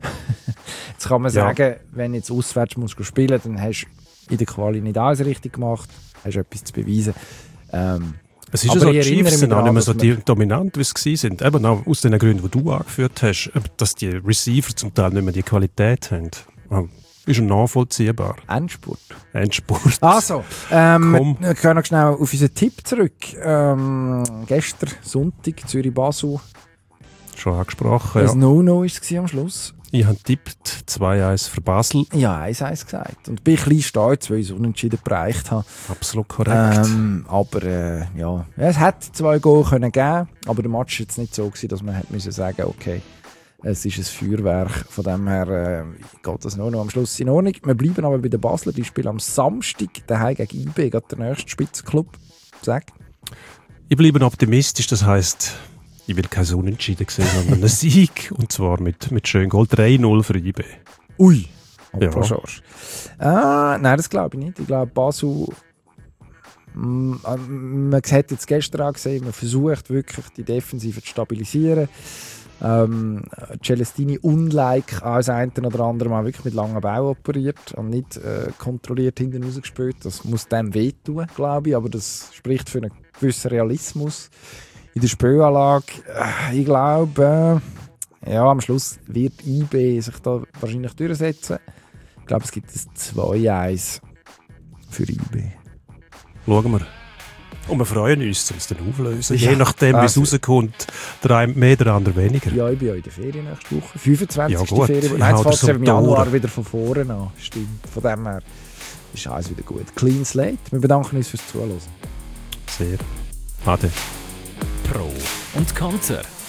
Speaker 2: Jetzt kann man ja sagen, wenn du jetzt auswärts musst du spielen, dann hast du in der Quali nicht alles richtig gemacht, hast etwas zu beweisen. Ähm,
Speaker 1: Es ist ja so, die Chiefs sind auch nicht mehr so die dominant, wie sie sind. Eben auch aus den Gründen, die du angeführt hast, dass die Receiver zum Teil nicht mehr die Qualität haben. Oh, ist schon nachvollziehbar.
Speaker 2: Endspurt.
Speaker 1: Endspurt.
Speaker 2: Also, ähm, wir können noch schnell auf unseren Tipp zurück. Ähm, gestern, Sonntag, Zürich-Basel.
Speaker 1: Schon angesprochen,
Speaker 2: das
Speaker 1: ja.
Speaker 2: No-No war es am Schluss.
Speaker 1: Ich habe tippt zwei eins für Basel.
Speaker 2: Ja, eins eins gesagt. Und bin ein bisschen stolz, weil ich es unentschieden bereicht habe.
Speaker 1: Absolut korrekt.
Speaker 2: Ähm, aber äh, ja, es hätte zwei Goal können geben, aber der Match war jetzt nicht so gewesen, dass man hätte müssen sagen, okay, es ist ein Feuerwerk. Von dem her äh, geht das nur noch am Schluss in Ordnung. Wir bleiben aber bei den Basler. Die spielen am Samstag daheim gegen I B, gerade der nächste Spitzenklub. Sag.
Speaker 1: Ich bleibe optimistisch, das heisst, ich will kein Unentschieden sehen, sondern einen Sieg. Und zwar mit, mit schön Gold drei null für I B.
Speaker 2: Ui!
Speaker 1: Ja.
Speaker 2: Ah, nein, das glaube ich nicht. Ich glaube, Basel. Mm, man hat jetzt gestern auch gesehen, man versucht wirklich die Defensive zu stabilisieren. Ähm, Celestini unlike als ein oder andere Mal wirklich mit langen Bau operiert und nicht äh, kontrolliert hinten rausgespielt. Das muss dem wehtun, glaube ich, aber das spricht für einen gewissen Realismus in der Spielanlage. Äh, ich glaube, äh, ja, am Schluss wird I B sich da wahrscheinlich durchsetzen. Ich glaube, es gibt ein zwei eins für I B.
Speaker 1: Schauen wir. Und wir freuen uns, um es dann auflösen.
Speaker 2: Ja,
Speaker 1: je nachdem, wie es
Speaker 2: also,
Speaker 1: rauskommt, der eine mehr, der andere weniger.
Speaker 2: Ja, ich bin ja in der Ferien nächste Woche. fünfundzwanzigste
Speaker 1: Ja,
Speaker 2: Ferien. Nein, jetzt fängt es im Januar wieder von vorne an. Stimmt. Von dem her ist alles wieder gut. Clean Slate. Wir bedanken uns fürs Zuhören.
Speaker 1: Sehr. Ade.
Speaker 3: Pro und Konter.